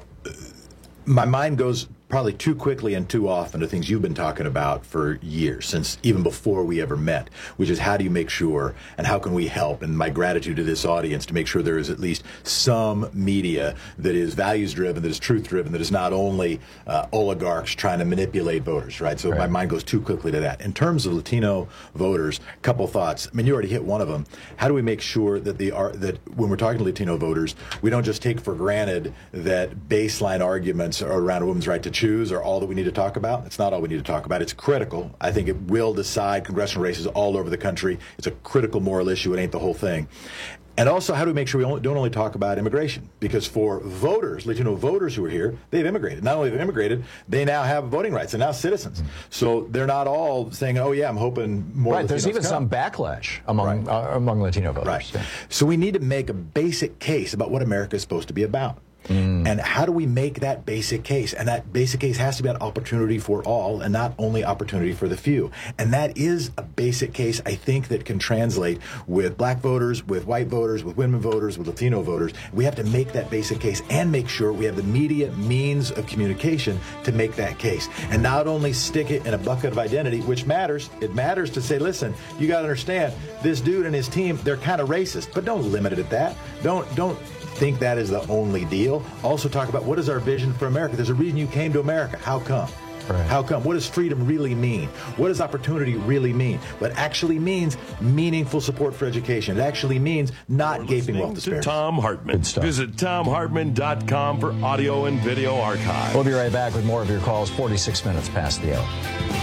my mind goes probably too quickly and too often to things you've been talking about for years, since even before we ever met, which is how do you make sure and how can we help? And my gratitude to this audience to make sure there is at least some media that is values-driven, that is truth-driven, that is not only uh, oligarchs trying to manipulate voters, right? So right. My mind goes too quickly to that. In terms of Latino voters, a couple thoughts. I mean, you already hit one of them. How do we make sure that the are that when we're talking to Latino voters, we don't just take for granted that baseline arguments around a woman's right to choose are all that we need to talk about? It's not all we need to talk about. It's critical. I think it will decide congressional races all over the country. It's a critical moral issue. It ain't the whole thing. And also, how do we make sure we only, don't only talk about immigration? Because for voters, Latino voters who are here, they've immigrated. Not only have they immigrated, they now have voting rights. They're now citizens. So they're not all saying, oh, yeah, I'm hoping more Right, Latinos there's even come. some backlash among, right. uh, among Latino voters. Right. Yeah. So we need to make a basic case about what America is supposed to be about. Mm. And how do we make that basic case? And that basic case has to be an opportunity for all and not only opportunity for the few. And that is a basic case, I think, that can translate with black voters, with white voters, with women voters, with Latino voters. We have to make that basic case and make sure we have the media means of communication to make that case. And not only stick it in a bucket of identity, which matters. It matters to say, listen, you got to understand, this dude and his team, they're kind of racist. But don't limit it at that. Don't, don't. think that is the only deal. Also talk about what is our vision for America. There's a reason you came to America. How come? Right. How come? What does freedom really mean? What does opportunity really mean? What actually means meaningful support for education. It actually means not You're gaping wealth disparities. To Tom Hartman. Visit tom hartman dot com for audio and video archive. We'll be right back with more of your calls, forty-six minutes past the hour.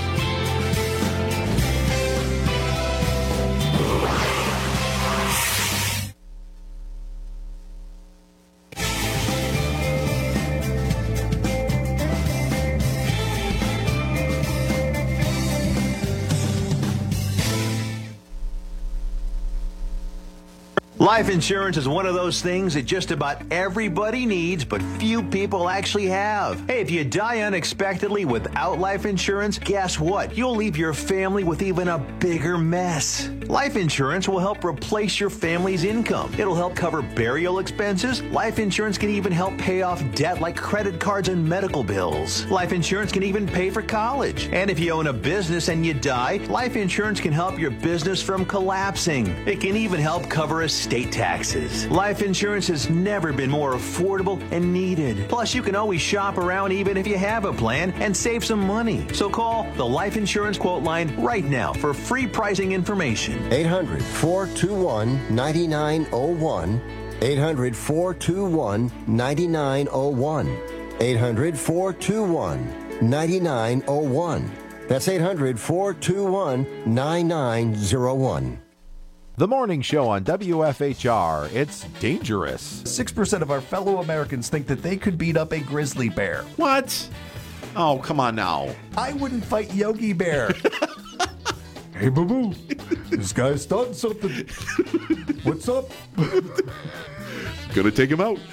Life insurance is one of those things that just about everybody needs, but few people actually have. Hey, if you die unexpectedly without life insurance, guess what? You'll leave your family with even a bigger mess. Life insurance will help replace your family's income. It'll help cover burial expenses. Life insurance can even help pay off debt like credit cards and medical bills. Life insurance can even pay for college. And if you own a business and you die, life insurance can help your business from collapsing. It can even help cover estate taxes. Life insurance has never been more affordable and needed. Plus, you can always shop around even if you have a plan and save some money. So call the Life Insurance Quote Line right now for free pricing information. eight hundred, four two one, nine nine zero one. eight hundred, four two one, nine nine zero one. eight hundred, four two one, nine nine zero one. That's eight hundred, four two one, nine nine zero one. The morning show on W F H R. It's dangerous. six percent of our fellow Americans think that they could beat up a grizzly bear. What? Oh, come on now. I wouldn't fight Yogi Bear. Hey, boo-boo. This guy's starting something. What's up? Gonna take him out.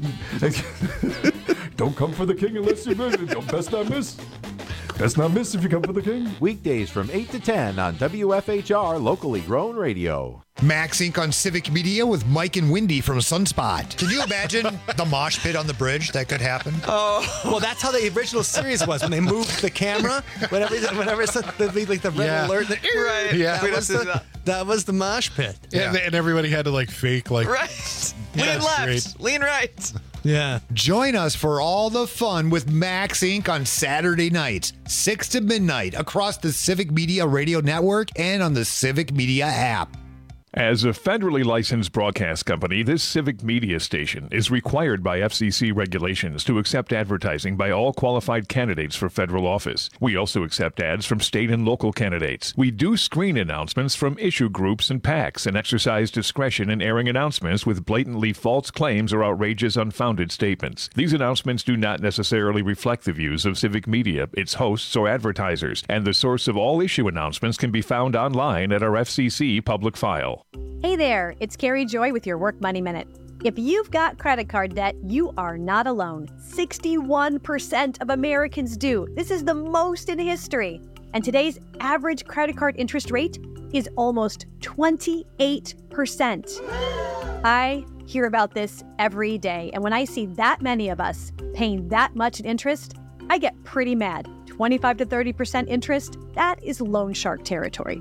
Don't come for the king unless you miss. Don't best not miss. Best not miss if you come for the king. Weekdays from eight to ten on W F H R Locally Grown Radio. Max Incorporated on Civic Media with Mike and Wendy from Sunspot. Can you imagine the mosh pit on the bridge? That could happen. Oh, well, that's how the original series was when they moved the camera. Whenever, whenever it's the, the, like the red Yeah. alert, the, Right. Yeah, We that was, don't do the, that. that was the mosh pit. Yeah. And, and everybody had to like fake like Right. Yeah, Lean left. straight. Lean right. Yeah. Join us for all the fun with Max Incorporated on Saturday nights, six to midnight, across the Civic Media Radio Network and on the Civic Media app. As a federally licensed broadcast company, this Civic Media station is required by F C C regulations to accept advertising by all qualified candidates for federal office. We also accept ads from state and local candidates. We do screen announcements from issue groups and PACs and exercise discretion in airing announcements with blatantly false claims or outrageous, unfounded statements. These announcements do not necessarily reflect the views of Civic Media, its hosts, or advertisers, and the source of all issue announcements can be found online at our F C C public file. Hey there, it's Carrie Joy with your Work Money Minute. If you've got credit card debt, you are not alone. sixty-one percent of Americans do. This is the most in history. And today's average credit card interest rate is almost twenty-eight percent. I hear about this every day, and when I see that many of us paying that much in interest, I get pretty mad. twenty-five to thirty percent interest, that is loan shark territory.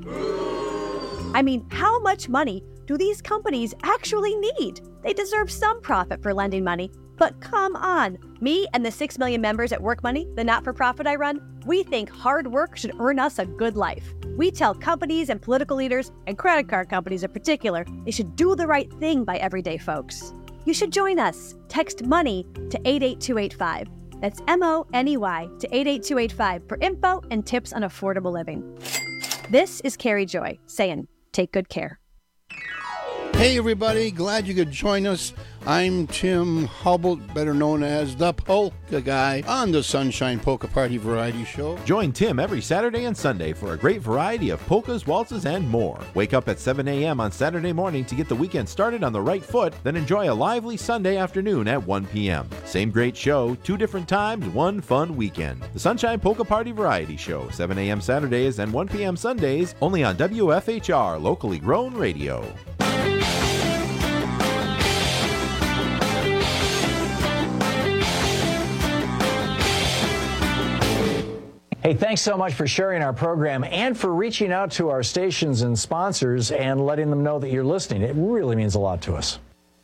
I mean, how much money do these companies actually need? They deserve some profit for lending money, but come on. Me and the six million members at Work Money, the not-for-profit I run, we think hard work should earn us a good life. We tell companies and political leaders, and credit card companies in particular, they should do the right thing by everyday folks. You should join us. Text MONEY to eight eight two eight five. That's M O N E Y to eight eight two eight five for info and tips on affordable living. This is Carrie Joy saying, take good care. Hey everybody, glad you could join us. I'm Tim Hubble, better known as the Polka Guy, on the Sunshine Polka Party Variety Show. Join Tim every Saturday and Sunday for a great variety of polkas, waltzes, and more. Wake up at seven a.m. on Saturday morning to get the weekend started on the right foot, then enjoy a lively Sunday afternoon at one p.m. Same great show, two different times, one fun weekend. The Sunshine Polka Party Variety Show, seven a.m. Saturdays and one p.m. Sundays, only on W F H R, locally grown radio. Hey, thanks so much for sharing our program and for reaching out to our stations and sponsors and letting them know that you're listening. It really means a lot to us.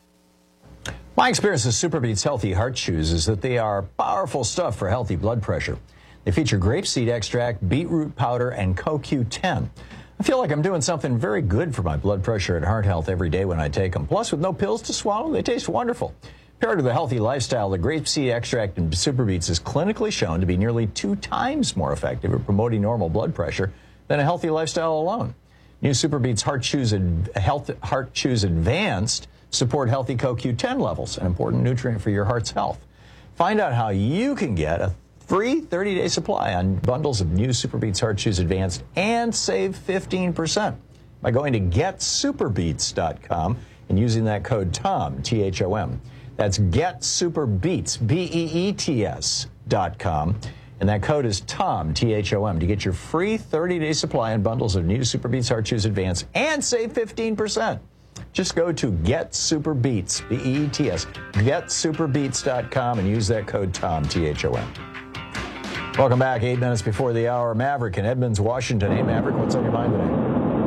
My experience with SuperBeets Healthy Heart Chews is that they are powerful stuff for healthy blood pressure. They feature grapeseed extract, beetroot powder, and C O Q ten. I feel like I'm doing something very good for my blood pressure and heart health every day when I take them. Plus, with no pills to swallow, they taste wonderful. Paired with a healthy lifestyle, the grapeseed extract in SuperBeets is clinically shown to be nearly two times more effective at promoting normal blood pressure than a healthy lifestyle alone. New SuperBeets Heart Chews, Health Heart Chews Advanced support healthy C O Q ten levels, an important nutrient for your heart's health. Find out how you can get a free thirty-day supply on bundles of new SuperBeets Heart Chews Advanced and save fifteen percent by going to get superbeets dot com and using that code TOM, T H O M. That's GetSuperBeets, B E E T S dot com. And that code is TOM, T H O M, to get your free thirty-day supply on bundles of new SuperBeets Heart Chews Advanced and save fifteen percent. Just go to GetSuperBeets, B E E T S, get superbeets dot com, and use that code TOM, T H O M. Welcome back, eight minutes before the hour. Maverick in Edmonds, Washington. Hey, Maverick, what's on your mind today?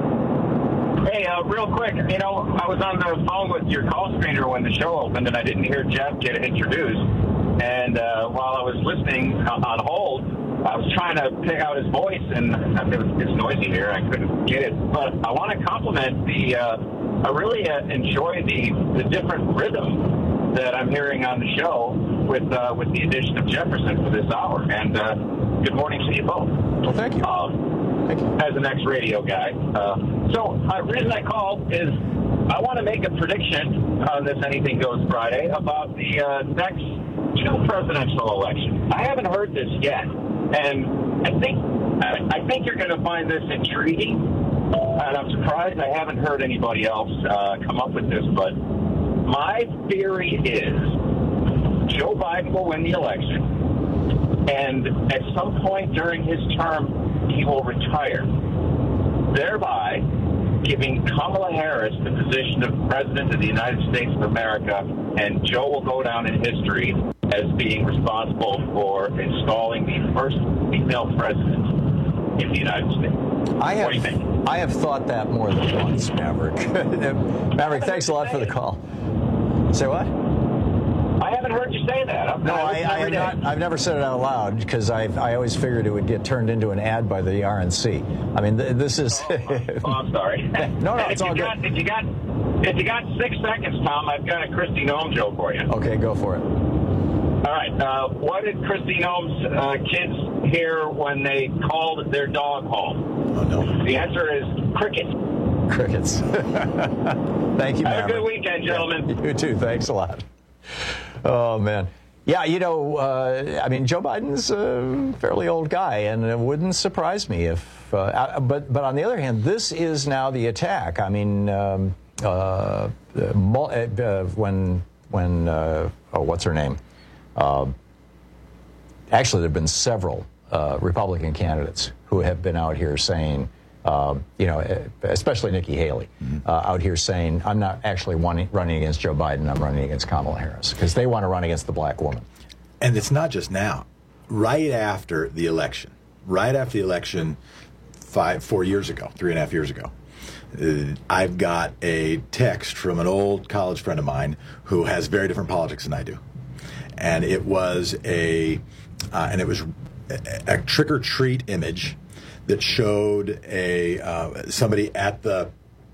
Hey, uh, real quick, you know, I was on the phone with your call screener when the show opened, and I didn't hear Jeff get introduced. And uh, while I was listening on hold, I was trying to pick out his voice, and it was, it's noisy here. I couldn't get it. But I want to compliment the, uh, I really uh, enjoy the, the different rhythm that I'm hearing on the show with uh, with the addition of Jefferson for this hour. And uh, good morning to you both. Well, thank you. Um, Thank you. As an ex-radio guy. Uh, so the uh, reason I called is I want to make a prediction on this Anything Goes Friday about the uh, next two presidential elections. I haven't heard this yet, and I think I, I think you're going to find this intriguing, and I'm surprised I haven't heard anybody else uh, come up with this, but My theory is Joe Biden will win the election, and at some point during his term, he will retire, thereby giving Kamala Harris the position of President of the United States of America, and Joe will go down in history as being responsible for installing the first female president in the United States. I have, what do you think? I have thought that more than once, Maverick. Maverick, thanks a lot for the call. Say what? I haven't heard you say that. I'm, No, I I, listen I every have day. not, I've never said it out loud because I I always figured it would get turned into an ad by the R N C. I mean, th- this is... Oh, oh, I'm sorry. No, no, if it's you all got, good. If you got, if you got six seconds, Tom, I've got a Christy Nome joke for you. Okay, go for it. All right. Uh, what did Christy Nome's uh, kids hear when they called their dog home? Oh, no. The answer is cricket. Crickets. Thank you, Have Maverick. a good weekend, gentlemen. You too. Thanks a lot. Oh, man. Yeah, you know, uh, I mean, Joe Biden's a fairly old guy, and it wouldn't surprise me if, uh, but but on the other hand, this is now the attack. I mean, um, uh, mul- uh, when, when uh, oh, what's her name? Uh, actually, there have been several uh, Republican candidates who have been out here saying, Uh, you know, especially Nikki Haley, uh, out here saying, I'm not actually running, running against Joe Biden, I'm running against Kamala Harris, because they want to run against the black woman. And it's not just now. Right after the election, right after the election five, four years ago, three and a half years ago, uh, I've got a text from an old college friend of mine who has very different politics than I do. And it was a, uh, and it was a, a trick-or-treat image that showed a uh, somebody at the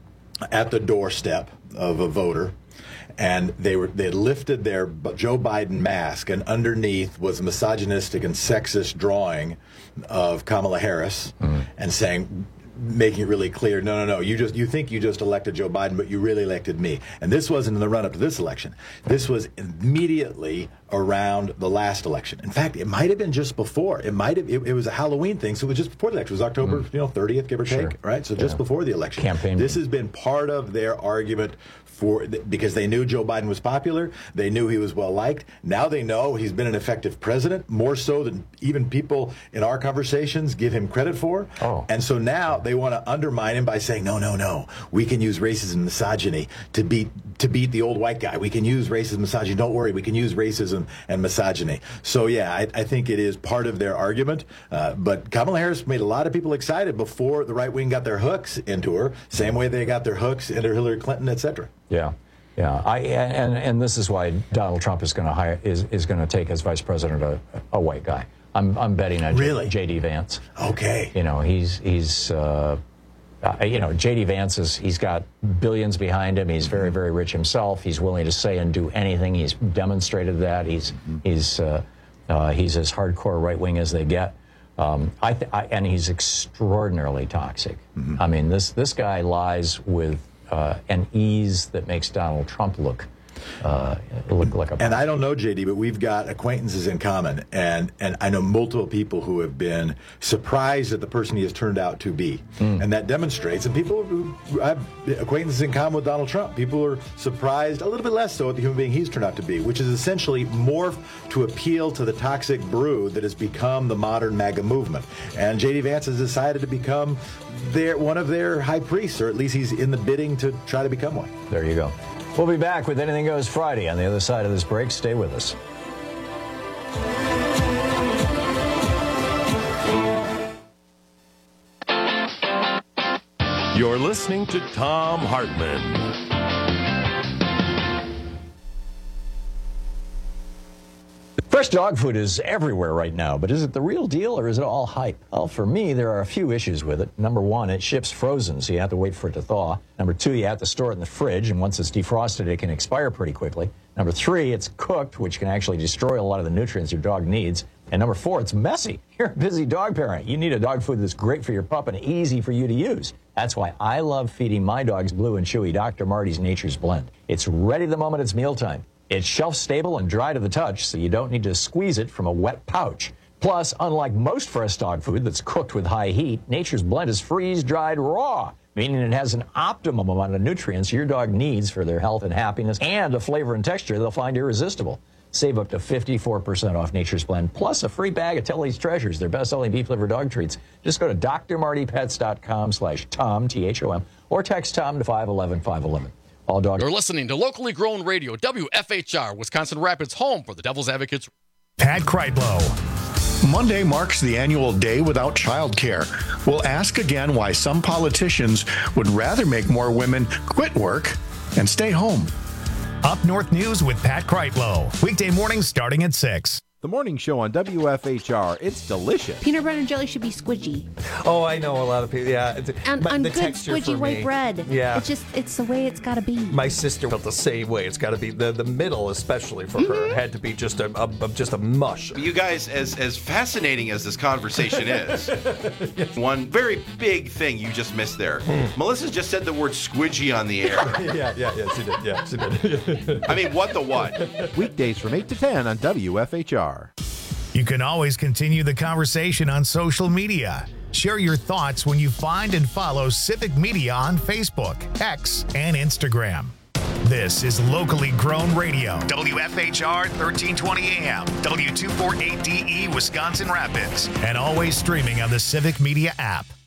at the doorstep of a voter, and they were they had lifted their Joe Biden mask, and underneath was a misogynistic and sexist drawing of Kamala Harris, mm. and saying, making it really clear, no, no, no, you just you think you just elected Joe Biden, but you really elected me. And this wasn't in the run-up to this election. This was immediately around the last election. In fact, it might have been just before. It might have. It, it was a Halloween thing, so it was just before the election. It was October, mm. you know, thirtieth, give or Sure. take, right? So yeah. just before the election. Campaign. This has been part of their argument for because they knew Joe Biden was popular. They knew he was well liked. Now they know he's been an effective president, more so than even people in our conversations give him credit for. Oh. And so now they want to undermine him by saying, no, no, no, we can use racism and misogyny to beat to beat the old white guy. We can use racism and misogyny. Don't worry, we can use racism and misogyny. So, yeah, I, I think it is part of their argument. Uh, but Kamala Harris made a lot of people excited before the right wing got their hooks into her, same way they got their hooks into Hillary Clinton, et cetera. Yeah. Yeah, I and and this is why Donald Trump is going to hire is, is going to take as vice president a, a white guy. I'm I'm betting on really? J D Vance. Okay. You know, he's he's uh, uh, you know J D Vance is he's got billions behind him. He's very very rich himself. He's willing to say and do anything. He's demonstrated that. He's mm-hmm. he's uh, uh, he's as hardcore right wing as they get. Um, I, th- I and he's extraordinarily toxic. Mm-hmm. I mean, this this guy lies with Uh, an ease that makes Donald Trump look uh, look like a. And I don't know, J D, but we've got acquaintances in common, and and I know multiple people who have been surprised at the person he has turned out to be, mm. and that demonstrates. And people who have acquaintances in common with Donald Trump. People are surprised a little bit less so at the human being he's turned out to be, which is essentially morphed to appeal to the toxic brood that has become the modern MAGA movement. And J D Vance has decided to become their one of their high priests, or at least he's in the bidding to try to become one. There you go. We'll be back with Anything Goes Friday on the other side of this break. Stay with us. You're listening to Thom Hartmann. Fresh dog food is everywhere right now, but is it the real deal or is it all hype? Well, for me, there are a few issues with it. Number one, it ships frozen, so you have to wait for it to thaw. Number two, you have to store it in the fridge, and once it's defrosted, it can expire pretty quickly. Number three, it's cooked, which can actually destroy a lot of the nutrients your dog needs. And number four, it's messy. You're a busy dog parent. You need a dog food that's great for your pup and easy for you to use. That's why I love feeding my dogs Blue and Chewy Doctor Marty's Nature's Blend. It's ready the moment it's mealtime. It's shelf-stable and dry to the touch, so you don't need to squeeze it from a wet pouch. Plus, unlike most fresh dog food that's cooked with high heat, Nature's Blend is freeze-dried raw, meaning it has an optimum amount of nutrients your dog needs for their health and happiness, and a flavor and texture they'll find irresistible. Save up to fifty-four percent off Nature's Blend, plus a free bag of Tilly's Treasures, their best-selling beef liver dog treats. Just go to d r marty pets dot com slash Tom, T H O M, or text Tom to five one one, five one one. All dogs. You're listening to locally grown radio, W F H R, Wisconsin Rapids, home for the Devil's Advocates. Pat Kreitlow. Monday marks the annual Day Without Childcare. We'll ask again why some politicians would rather make more women quit work and stay home. Up North News with Pat Kreitlow. Weekday mornings starting at six. The morning show on W F H R. It's delicious. Peanut butter and jelly should be squidgy. Oh, I know a lot of people. Yeah, it's, And but on the good texture squidgy for white me, bread. Yeah, It's just, it's the way it's got to be. my sister felt the same way. It's got to be the the middle, especially for Mm-hmm. her, had to be just a, a, a just a mush. You guys, as as fascinating as this conversation is, one very big thing you just missed there. Melissa just said the word squidgy on the air. yeah, yeah, yeah, she did. Yeah, she did. I mean, what the what? Weekdays from eight to ten on W F H R. You can always continue the conversation on social media. Share your thoughts when you find and follow Civic Media on Facebook, X, and Instagram. This is locally grown radio. W F H R thirteen twenty A M, W two forty-eight D E, Wisconsin Rapids, and always streaming on the Civic Media app.